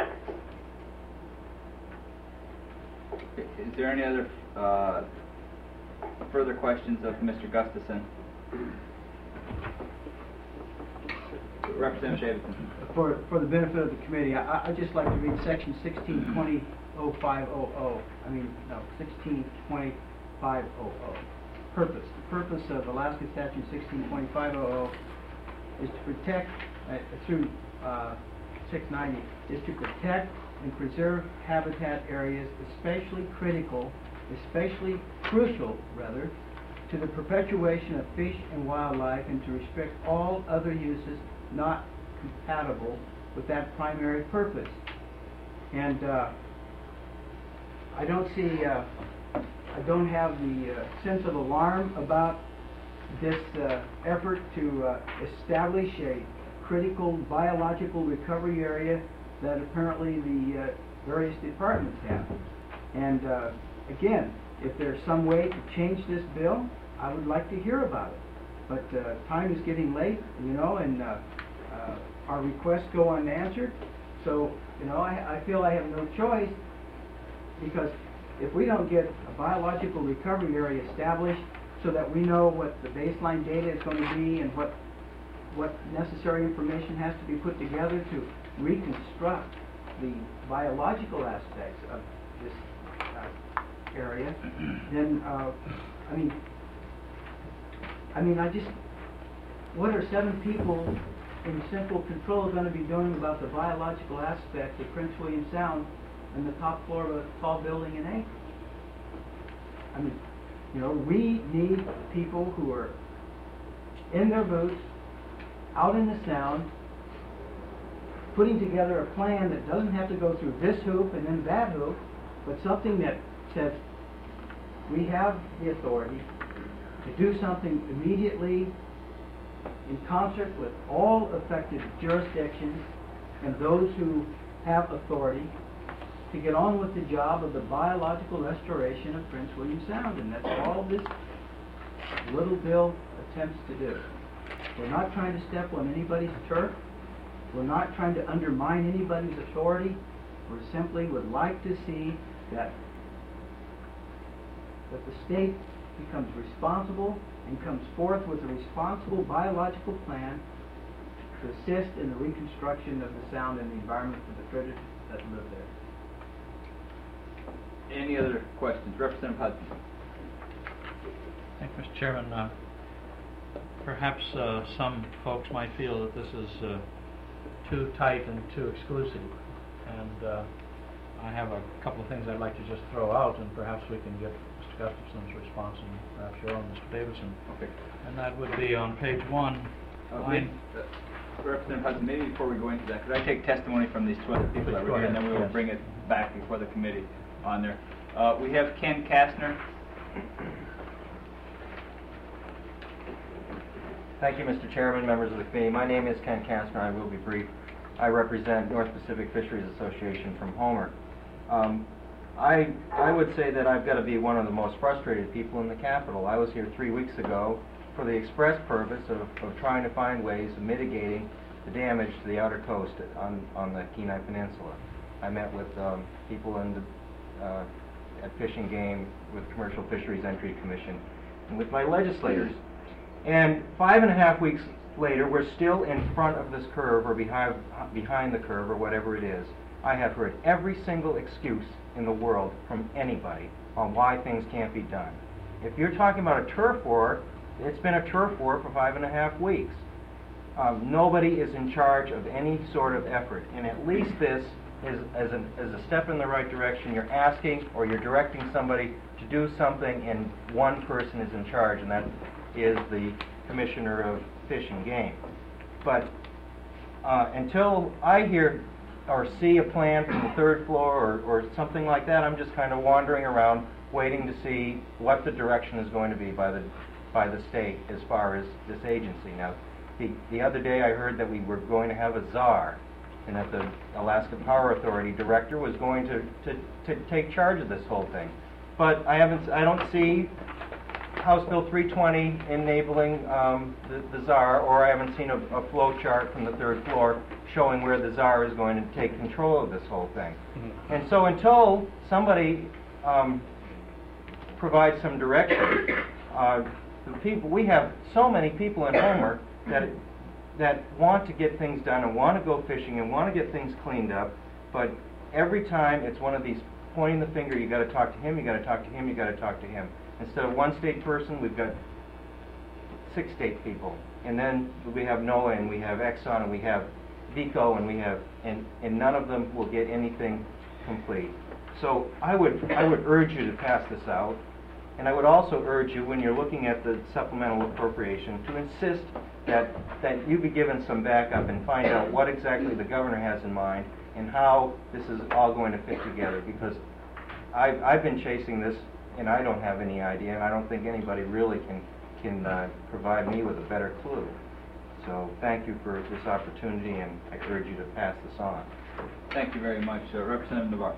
Is there any other uh, further questions of Mister Gustafson? Representative Davidson. For, for the benefit of the committee, I, I'd just like to read section sixteen twenty oh five oh oh. I mean, no, sixteen twenty five oh oh. Purpose. The purpose of Alaska Statute sixteen twenty five oh oh is to protect, uh, through uh, six ninety, is to protect and preserve habitat areas especially critical, especially crucial, rather, to the perpetuation of fish and wildlife, and to restrict all other uses not compatible with that primary purpose. And uh, I don't see, uh, I don't have the uh, sense of alarm about this uh, effort to uh, establish a critical biological recovery area that apparently the uh, various departments have. And uh, again, if there's some way to change this bill, I would like to hear about it. But uh, time is getting late, you know, and uh, uh, our requests go unanswered. So, you know, I, I feel I have no choice, because if we don't get a biological recovery area established so that we know what the baseline data is going to be and what what necessary information has to be put together to reconstruct the biological aspects of this uh, area, then uh, I mean, I mean, I just, what are seven people in central control going to be doing about the biological aspect of Prince William Sound and the top floor of a tall building in Anchorage? I mean, you know, we need people who are in their boots, out in the Sound, putting together a plan that doesn't have to go through this hoop and then that hoop, but something that says we have the authority to do something immediately in concert with all affected jurisdictions and those who have authority to get on with the job of the biological restoration of Prince William Sound. And that's all this little bill attempts to do. We're not trying to step on anybody's turf. We're not trying to undermine anybody's authority. We simply would like to see that, that the state becomes responsible and comes forth with a responsible biological plan to assist in the reconstruction of the Sound and the environment for the critters that live there. Any other questions? Representative Hudson. Thank you, Mister Chairman. Uh, perhaps uh, some folks might feel that this is uh, too tight and too exclusive, and uh, I have a couple of things I'd like to just throw out, and perhaps we can get Mister Gustafson's response and perhaps your own, Mister Davidson. Okay. And that would be on page one. Uh, line. uh, Representative Hudson, maybe before we go into that, could I take testimony from these two other people that were here, and then we will Yes. bring it back before the committee on there. Uh, we have Ken Kastner. Thank you, Mister Chairman, members of the committee. My name is Ken Kastner. I will be brief. I represent North Pacific Fisheries Association from Homer. Um, I, I would say that I've got to be one of the most frustrated people in the Capitol. I was here three weeks ago for the express purpose of, of trying to find ways of mitigating the damage to the outer coast on, on the Kenai Peninsula. I met with um, people in the, uh, at Fish and Game, with Commercial Fisheries Entry Commission, and with my legislators. And five and a half weeks later, we're still in front of this curve, or behind, behind the curve, or whatever it is. I have heard every single excuse in the world from anybody on why things can't be done. If you're talking about a turf war, it's been a turf war for five and a half weeks. Um, nobody is in charge of any sort of effort, and at least this is as, an, as a step in the right direction. You're asking or you're directing somebody to do something, and one person is in charge, and that is the Commissioner of Fish and Game. But uh, until I hear or see a plan from the third floor or, or something like that, I'm just kind of wandering around waiting to see what the direction is going to be by the by the state as far as this agency. Now, the, the other day I heard that we were going to have a czar, and that the Alaska Power Authority director was going to, to, to take charge of this whole thing. But I haven't, I don't see House Bill three twenty enabling um, the, the czar, or I haven't seen a, a flow chart from the third floor showing where the czar is going to take control of this whole thing. Mm-hmm. And so until somebody um, provides some direction, uh, the people, we have so many people in Homer that that want to get things done and want to go fishing and want to get things cleaned up, but every time it's one of these pointing the finger, you got to talk to him, you got to talk to him, you got to talk to him. Instead of one state person, we've got six state people, and then we have NOAA and we have Exxon and we have VECO and we have, and and none of them will get anything complete. So I would I would urge you to pass this out, and I would also urge you, when you're looking at the supplemental appropriation, to insist that that you be given some backup and find out what exactly the governor has in mind and how this is all going to fit together, because I've, I've been chasing this and I don't have any idea, and I don't think anybody really can can uh, provide me with a better clue. So thank you for this opportunity, and I urge you to pass this on. Thank you very much. Uh, Representative Navarre.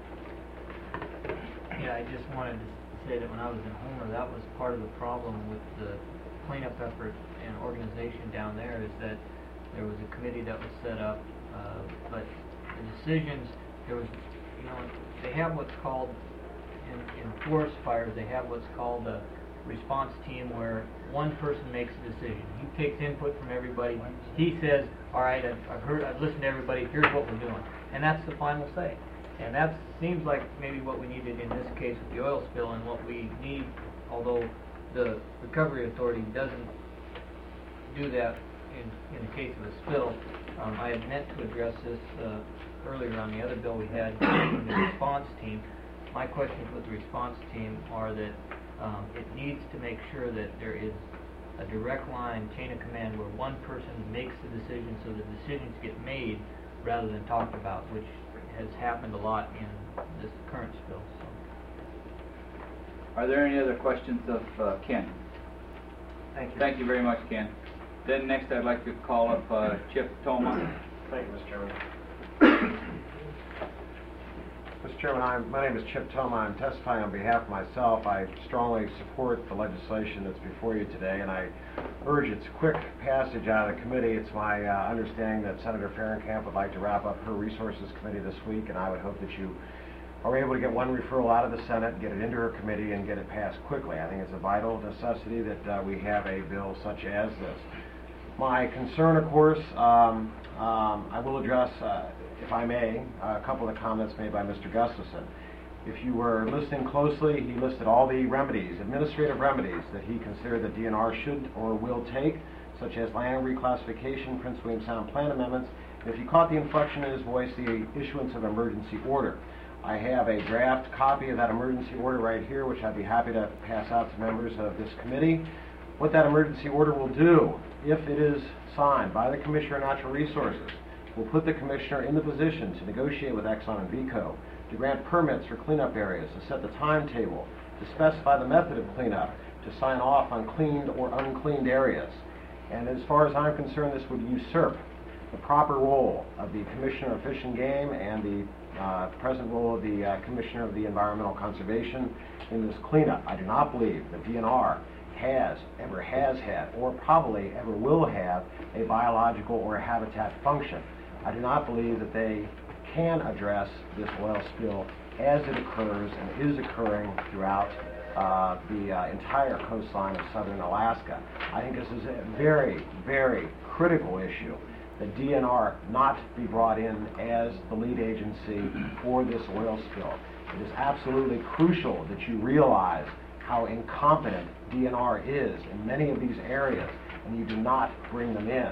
Yeah, I just wanted to say that when I was in Homer, that was part of the problem with the cleanup effort and organization down there, is that there was a committee that was set up, uh, but the decisions, there was, you know, they have what's called, in, in forest fires, they have what's called a response team, where one person makes a decision. He takes input from everybody. He says, all right, I've, I've heard, I've listened to everybody, here's what we're doing. And that's the final say. And that seems like maybe what we needed in this case with the oil spill, and what we need, although the Recovery Authority doesn't do that in, in the case of a spill. Um, I had meant to address this uh, earlier on the other bill we had, the response team. My questions with the response team are that um, it needs to make sure that there is a direct line, chain of command, where one person makes the decision, so the decisions get made rather than talked about, which has happened a lot in this current spill. So. Are there any other questions of uh, Ken? Thank you. Thank you very much, Ken. Then next I'd like to call up uh, Chip Toma. Thank you, Mister Chairman. Mister Chairman, I'm, my name is Chip Toma. I'm testifying on behalf of myself. I strongly support the legislation that's before you today, and I urge its quick passage out of the committee. It's my uh, understanding that Senator Fahrenkamp would like to wrap up her Resources Committee this week, and I would hope that you are able to get one referral out of the Senate, get it into her committee, and get it passed quickly. I think it's a vital necessity that uh, we have a bill such as this. My concern, of course, um, um, I will address, uh, if I may, a couple of the comments made by Mister Gustafson. If you were listening closely, he listed all the remedies, administrative remedies, that he considered that D N R should or will take, such as land reclassification, Prince William Sound plan amendments. And if you caught the inflection in his voice, the issuance of emergency order. I have a draft copy of that emergency order right here, which I'd be happy to pass out to members of this committee. What that emergency order will do, if it is signed by the Commissioner of Natural Resources, will put the Commissioner in the position to negotiate with Exxon and VECO, to grant permits for cleanup areas, to set the timetable, to specify the method of cleanup, to sign off on cleaned or uncleaned areas. And as far as I'm concerned, this would usurp the proper role of the Commissioner of Fish and Game and the uh, present role of the uh, Commissioner of the Environmental Conservation in this cleanup. I do not believe the D N R has, ever has had, or probably ever will have a biological or a habitat function. I do not believe that they can address this oil spill as it occurs and is occurring throughout uh, the uh, entire coastline of southern Alaska. I think this is a very, very critical issue. The D N R not be brought in as the lead agency for this oil spill. It is absolutely crucial that you realize how incompetent D N R is in many of these areas, and you do not bring them in.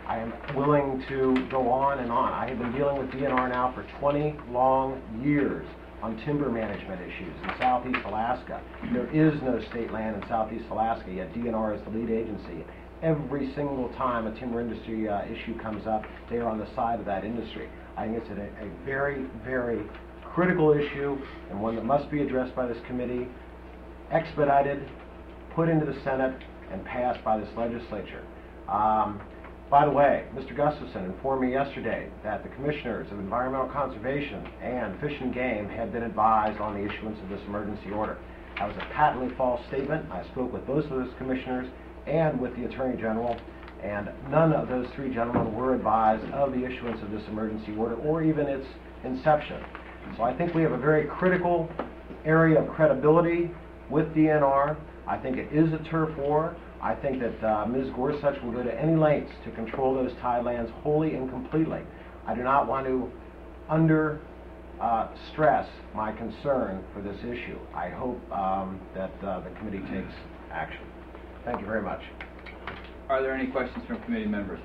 I am willing to go on and on. I have been dealing with D N R now for twenty long years on timber management issues in Southeast Alaska. There is no state land in Southeast Alaska, yet D N R is the lead agency. Every single time a timber industry uh, issue comes up, they are on the side of that industry. I think it's a, a very, very critical issue and one that must be addressed by this committee, expedited, put into the Senate, and passed by this legislature. Um, by the way, Mister Gustafson informed me yesterday that the commissioners of Environmental Conservation and Fish and Game had been advised on the issuance of this emergency order. That was a patently false statement. I spoke with both of those commissioners and with the Attorney General, and none of those three gentlemen were advised of the issuance of this emergency order or even its inception. So I think we have a very critical area of credibility with D N R. I think it is a turf war. I think that uh, Miz Gorsuch will go to any lengths to control those tidelands wholly and completely. I do not want to under uh, stress my concern for this issue. I hope um, that uh, the committee takes action. Thank you very much. Are there any questions from committee members?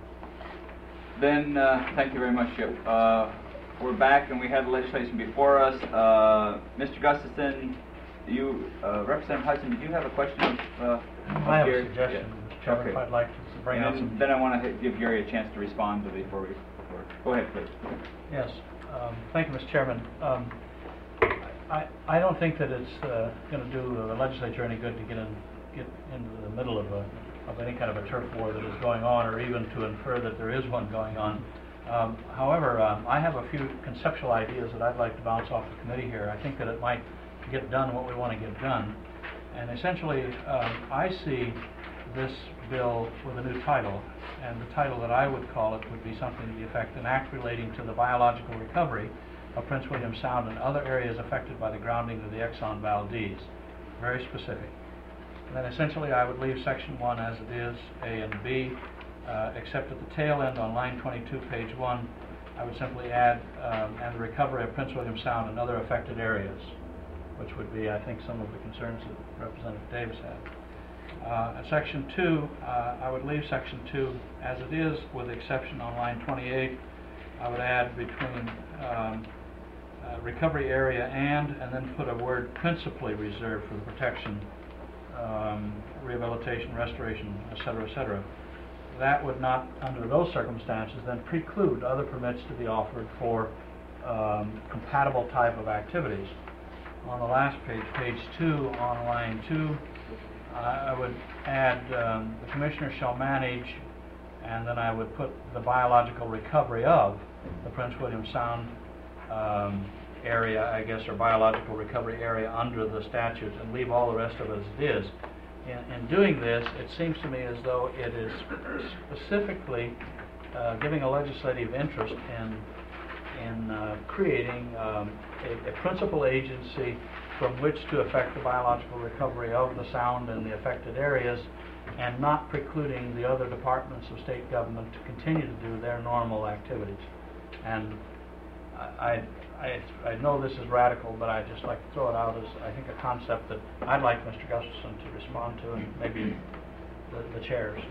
Then, uh, thank you very much, Chip. Uh, we're back and we have the legislation before us. Uh, Mister Gustafson, you, uh, Representative Hudson, did you have a question? Uh, I have Gary? a suggestion, Yeah. Mister Chairman, Okay. if I'd like to bring And out then, some... then I want to give Gary a chance to respond to before we... Before. Go ahead, please. Yes, um, thank you, Mister Chairman. Um, I, I don't think that it's uh, going to do the legislature any good to get in, get into the middle of a, of any kind of a turf war that is going on, or even to infer that there is one going on. Um, however, um, I have a few conceptual ideas that I'd like to bounce off the committee here. I think that it might get done what we want to get done. And essentially, um, I see this bill with a new title, and the title that I would call it would be something to the effect, an act relating to the biological recovery of Prince William Sound and other areas affected by the grounding of the Exxon Valdez. Very specific. And then essentially I would leave section one as it is, A and B, uh, except at the tail end on line twenty-two, page one, I would simply add, um, and the recovery of Prince William Sound and other affected areas, which would be, I think, some of the concerns that Representative Davis had. Uh, at section two, uh, I would leave section two as it is, with the exception on line twenty-eight. I would add between um, uh, recovery area and, and then put a word principally reserved for the protection, um, rehabilitation, restoration, et cetera, et cetera. That would not, under those circumstances, then preclude other permits to be offered for um, compatible type of activities. On the last page, page two, on line two, uh, I would add um, the commissioner shall manage, and then I would put the biological recovery of the Prince William Sound um, area, I guess, or biological recovery area under the statute, and leave all the rest of it as it is. In, in doing this, it seems to me as though it is specifically uh, giving a legislative interest in in uh, creating um, a, a principal agency from which to affect the biological recovery of the sound in the affected areas, and not precluding the other departments of state government to continue to do their normal activities. And I, I, I know this is radical, but I'd just like to throw it out as, I think, a concept that I'd like Mister Gustafson to respond to, and maybe the, the chairs.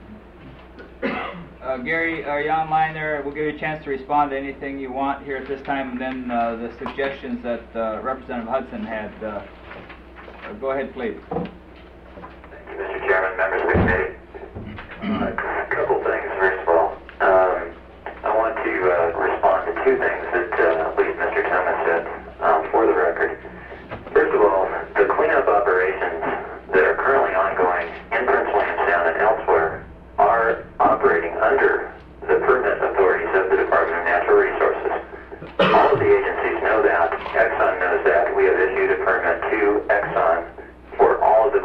Uh, Gary, are you online there? We'll give you a chance to respond to anything you want here at this time, and then uh, the suggestions that uh, Representative Hudson had. Uh, uh, go ahead, please. Thank you, Mister Chairman, members of the committee. Uh, a couple things. First of all, um, I want to uh, respond to two things that uh, at least Mister Thomas said um, for the record. First of all, the cleanup operations that are currently ongoing in Prince William Sound and elsewhere are operating under the permit authorities of the Department of Natural Resources. All of the agencies know that. Exxon knows that. We have issued a permit to Exxon for all of the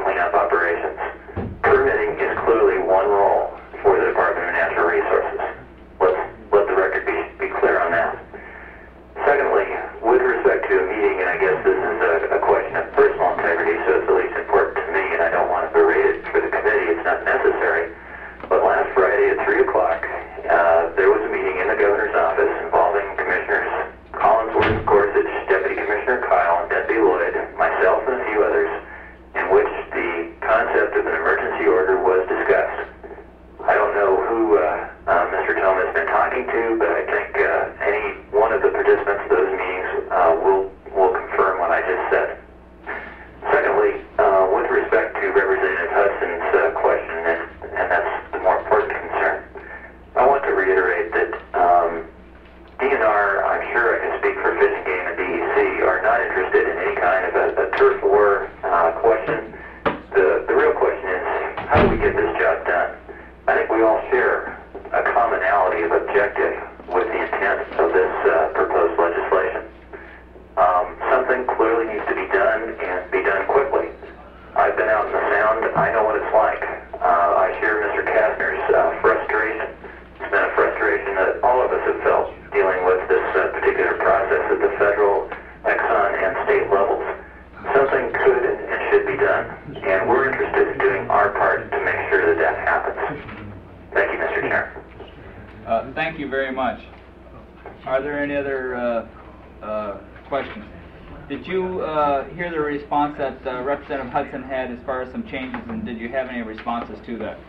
looking to, but I think uh, any one of the participants of those meetings uh, will, will confirm what I just said. Secondly, uh, with respect to Representative Hudson's uh, question, and, and that's the more important concern, I want to reiterate that um, D N R, I'm sure I can speak for Fish and Game and D E C, are not interested in any kind of a, a turf war uh, question. The, the real question is, how do we get this job done? I think we all share a commonality of objective with the intent of this uh, proposed legislation. Um, something clearly needs to be done and be done quickly. I've been out in the Sound. I know what it's like. Uh, I share Mister Kastner's uh, frustration. It's been a frustration that all of us have felt dealing with this uh, particular process at the federal, Exxon, and state levels. Something could and, and should be done, and we're interested in doing our part to make sure that that happens. Thank you, Mister Chair. Uh, thank you very much. Are there any other uh, uh, questions? Did you uh, hear the response that uh, Representative Hudson had as far as some changes, and did you have any responses to that?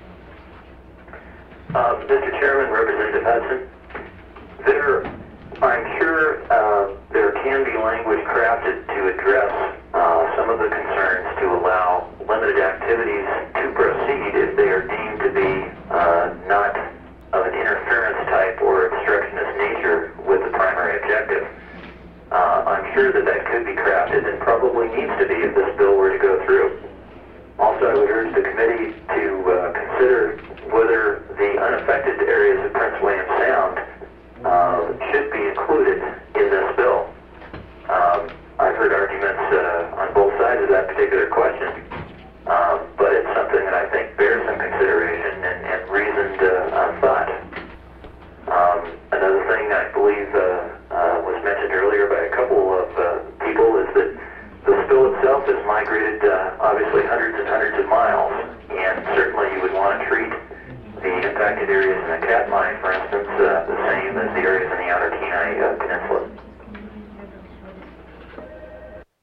Uh, Mister Chairman, Representative Hudson, there, I'm sure uh, there can be language crafted to address uh, some of the concerns to allow limited activities to proceed if they are deemed to be uh, not of an interference type or obstructionist nature with the primary objective. Uh, I'm sure that that could be crafted and probably needs to be if this bill were to go through. Also, I would urge the committee to uh, consider whether the unaffected areas of Prince William Sound uh, should be included in this bill. Um, I've heard arguments uh, on both sides of that particular question, uh, but it's something that I think bears some consideration and, and reasoned uh, uh, thought. Um, another thing I believe uh, uh, was mentioned earlier by a couple of uh, people is that the spill itself has migrated uh, obviously hundreds and hundreds of miles, and certainly you would want to treat the impacted areas in the Katmai, for instance, uh, the same as the areas in the Outer Kenai uh, Peninsula.